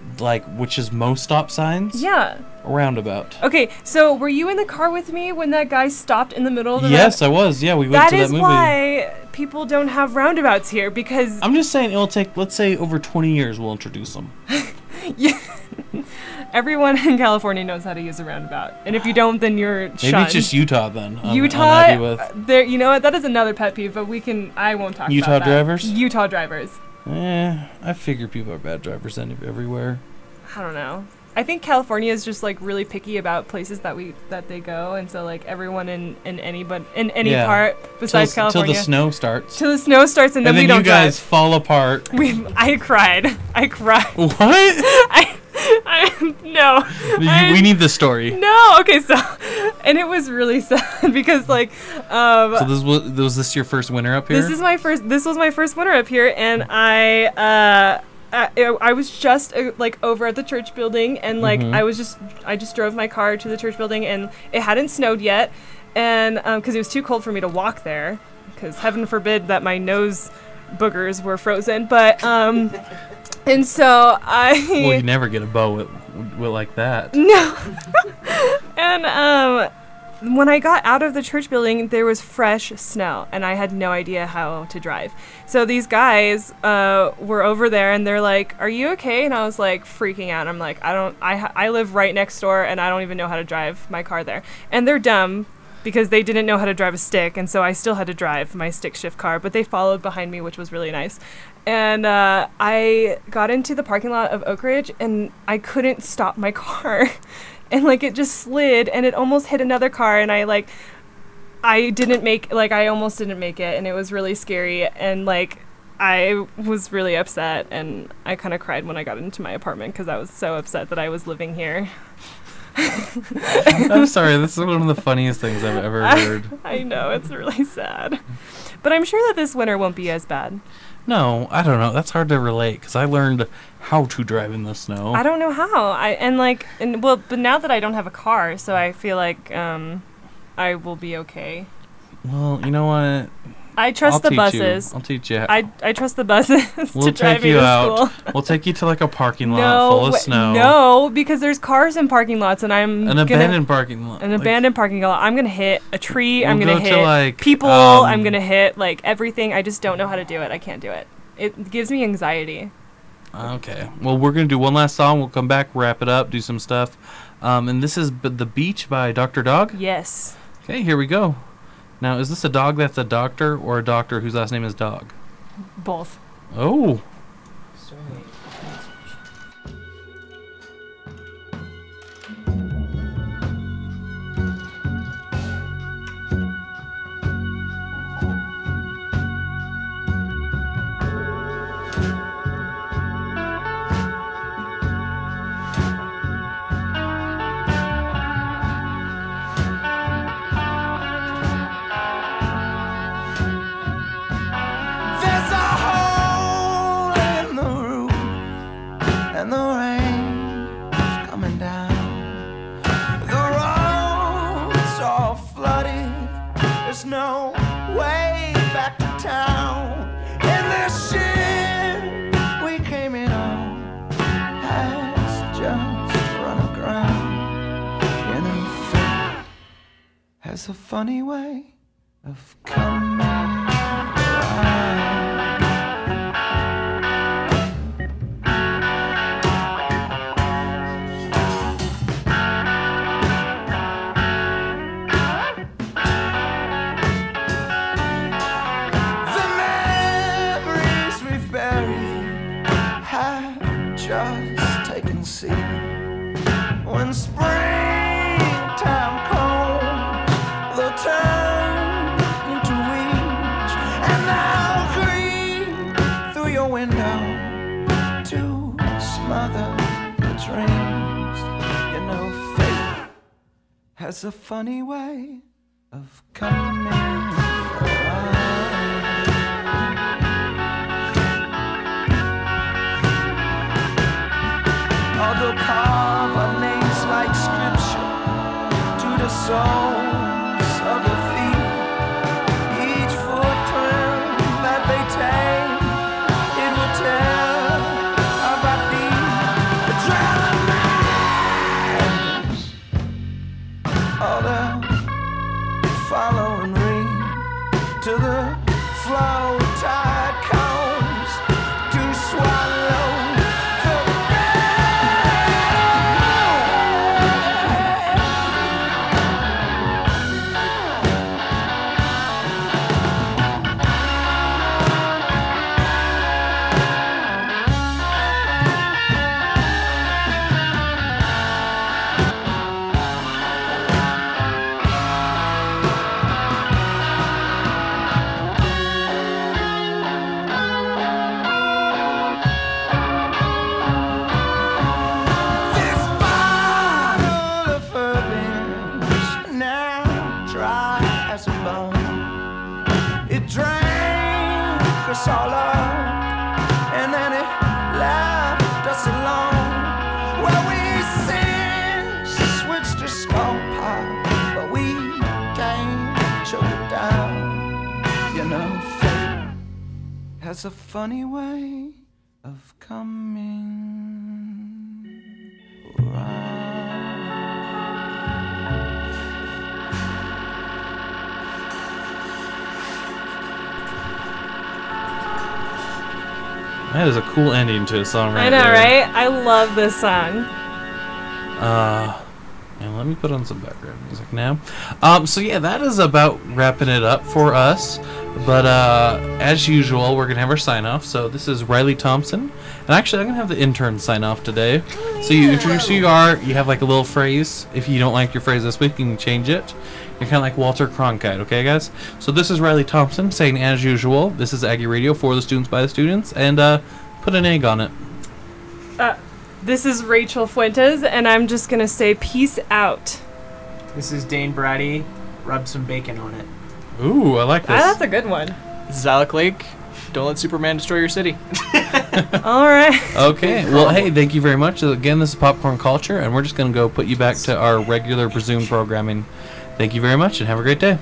Speaker 1: like, which is most stop signs?
Speaker 2: Yeah.
Speaker 1: A roundabout.
Speaker 2: Okay, so were you in the car with me when that guy stopped in the middle of the
Speaker 1: Yes,
Speaker 2: road?
Speaker 1: I was. Yeah, we went
Speaker 2: That
Speaker 1: to that
Speaker 2: is
Speaker 1: movie.
Speaker 2: why people don't have roundabouts here, because...
Speaker 1: I'm just saying it'll take, let's say, over twenty years we'll introduce them.
Speaker 2: Yeah. Everyone in California knows how to use a roundabout. And if you don't, then you're
Speaker 1: Maybe
Speaker 2: shunned.
Speaker 1: it's just Utah then. I'm
Speaker 2: Utah,
Speaker 1: unhappy with.
Speaker 2: there. You know what? That is another pet peeve, but we can. I won't talk
Speaker 1: Utah
Speaker 2: about that.
Speaker 1: drivers?
Speaker 2: Utah drivers.
Speaker 1: Eh, I figure people are bad drivers any- everywhere.
Speaker 2: I don't know. I think California is just like really picky about places that we that they go, and so like everyone in in any but in any
Speaker 1: Yeah.
Speaker 2: part besides
Speaker 1: till,
Speaker 2: California.
Speaker 1: Till the snow starts.
Speaker 2: Till the snow starts, and then,
Speaker 1: and then
Speaker 2: we don't
Speaker 1: you guys
Speaker 2: drive.
Speaker 1: fall apart.
Speaker 2: We. I cried. I cried.
Speaker 1: What?
Speaker 2: I. I no.
Speaker 1: You-
Speaker 2: I-
Speaker 1: we need the story.
Speaker 2: No. Okay. So, and it was really sad because like, um.
Speaker 1: So this was was this your first winter up here?
Speaker 2: This is my first. This was my first winter up here, and I. Uh, I, I was just uh, like over at the church building, and like
Speaker 1: Mhm.
Speaker 2: I was just I just drove my car to the church building, and it hadn't snowed yet, and because it was too cold for me to walk there, because heaven forbid that my nose boogers were frozen, but um, and so I.
Speaker 1: Well, you never get a bow with, with like that.
Speaker 2: No. And um, when I got out of the church building, there was fresh snow, and I had no idea how to drive. So these guys uh, were over there, and they're like, "Are you okay?" And I was like freaking out. I'm like, "I don't. I ha- I live right next door, and I don't even know how to drive my car there." And they're dumb because they didn't know how to drive a stick, and so I still had to drive my stick shift car. But they followed behind me, which was really nice. And uh, I got into the parking lot of Oak Ridge, and I couldn't stop my car. And like it just slid, and it almost hit another car, and I like I didn't make like I almost didn't make it, and it was really scary, and like I was really upset, and I kind of cried when I got into my apartment because I was so upset that I was living here.
Speaker 1: I'm sorry, this is one of the funniest things I've ever heard.
Speaker 2: I, I know, it's really sad. But I'm sure that this winter won't be as bad.
Speaker 1: No, I don't know. That's hard to relate because I learned how to drive in the snow.
Speaker 2: I don't know how. I and like and well, but now that I don't have a car, so I feel like um I will be okay.
Speaker 1: Well, you know what?
Speaker 2: I trust
Speaker 1: I'll
Speaker 2: the
Speaker 1: teach
Speaker 2: buses.
Speaker 1: You. I'll teach you.
Speaker 2: I I trust the buses
Speaker 1: We'll
Speaker 2: to drive
Speaker 1: take you
Speaker 2: me to
Speaker 1: out.
Speaker 2: school.
Speaker 1: We'll take you to like a parking lot
Speaker 2: No,
Speaker 1: full of
Speaker 2: wa-
Speaker 1: snow.
Speaker 2: no, because there's cars in parking lots, and I'm
Speaker 1: An
Speaker 2: gonna,
Speaker 1: abandoned parking lot.
Speaker 2: An
Speaker 1: Like-
Speaker 2: abandoned parking lot. I'm gonna hit a tree. I'm
Speaker 1: We'll
Speaker 2: gonna
Speaker 1: go to,
Speaker 2: hit
Speaker 1: like,
Speaker 2: people.
Speaker 1: um,
Speaker 2: I'm gonna hit like everything. I just don't know how to do it. I can't do it. It gives me anxiety.
Speaker 1: Okay. Well, we're going to do one last song. We'll come back, wrap it up, do some stuff. Um, and this is B- The Beach by Doctor Dog?
Speaker 2: Yes.
Speaker 1: Okay, here we go. Now, is this a dog that's a doctor or a doctor whose last name is Dog?
Speaker 2: Both.
Speaker 1: Oh.
Speaker 9: There's a hole in the roof, and the rain's coming down. The roads are flooded. There's no way back to town. And this ship we came in on has just run aground. You know, fate has a funny way of coming around. The memories we've buried have just taken seed. When springtime comes, they'll turn into weeds, and they'll creep through your window to smother your dreams. You know, fate has a funny way of coming around. Although carve our names like scripture to the soles of your feet, each footprint that they take, it will tell about thee. color, and then it left us alone. Well, we sin, switched to skull pop, but we can't choke it down. You know, fate has a funny way of coming around.
Speaker 1: That is a cool ending to a song right
Speaker 2: I know,
Speaker 1: there.
Speaker 2: right? I love this song.
Speaker 1: Uh, and let me put on some background music now. Um, so yeah, that is about wrapping it up for us. But uh, as usual, we're gonna have our sign off. So this is Riley Thompson, and actually I'm gonna have the intern sign off today. So you introduce who you are. You have like a little phrase. If you don't like your phrase this week, you can change it. You're kind of like Walter Cronkite, okay, guys? So this is Riley Thompson saying, as usual, this is Aggie Radio for the students by the students, and uh, put an egg on it.
Speaker 2: Uh, this is Rachel Fuentes, and I'm just gonna say peace out.
Speaker 10: This is Dane Brady. Rub some bacon on it.
Speaker 1: Ooh, I like this.
Speaker 2: Ah, that's a good one.
Speaker 11: This is Alec Lake. Don't let Superman destroy your city.
Speaker 2: All right.
Speaker 1: Okay. Well, hey, thank you very much. Again, this is Popcorn Culture, and we're just going to go put you back to our regular presumed programming. Thank you very much, and have a great day.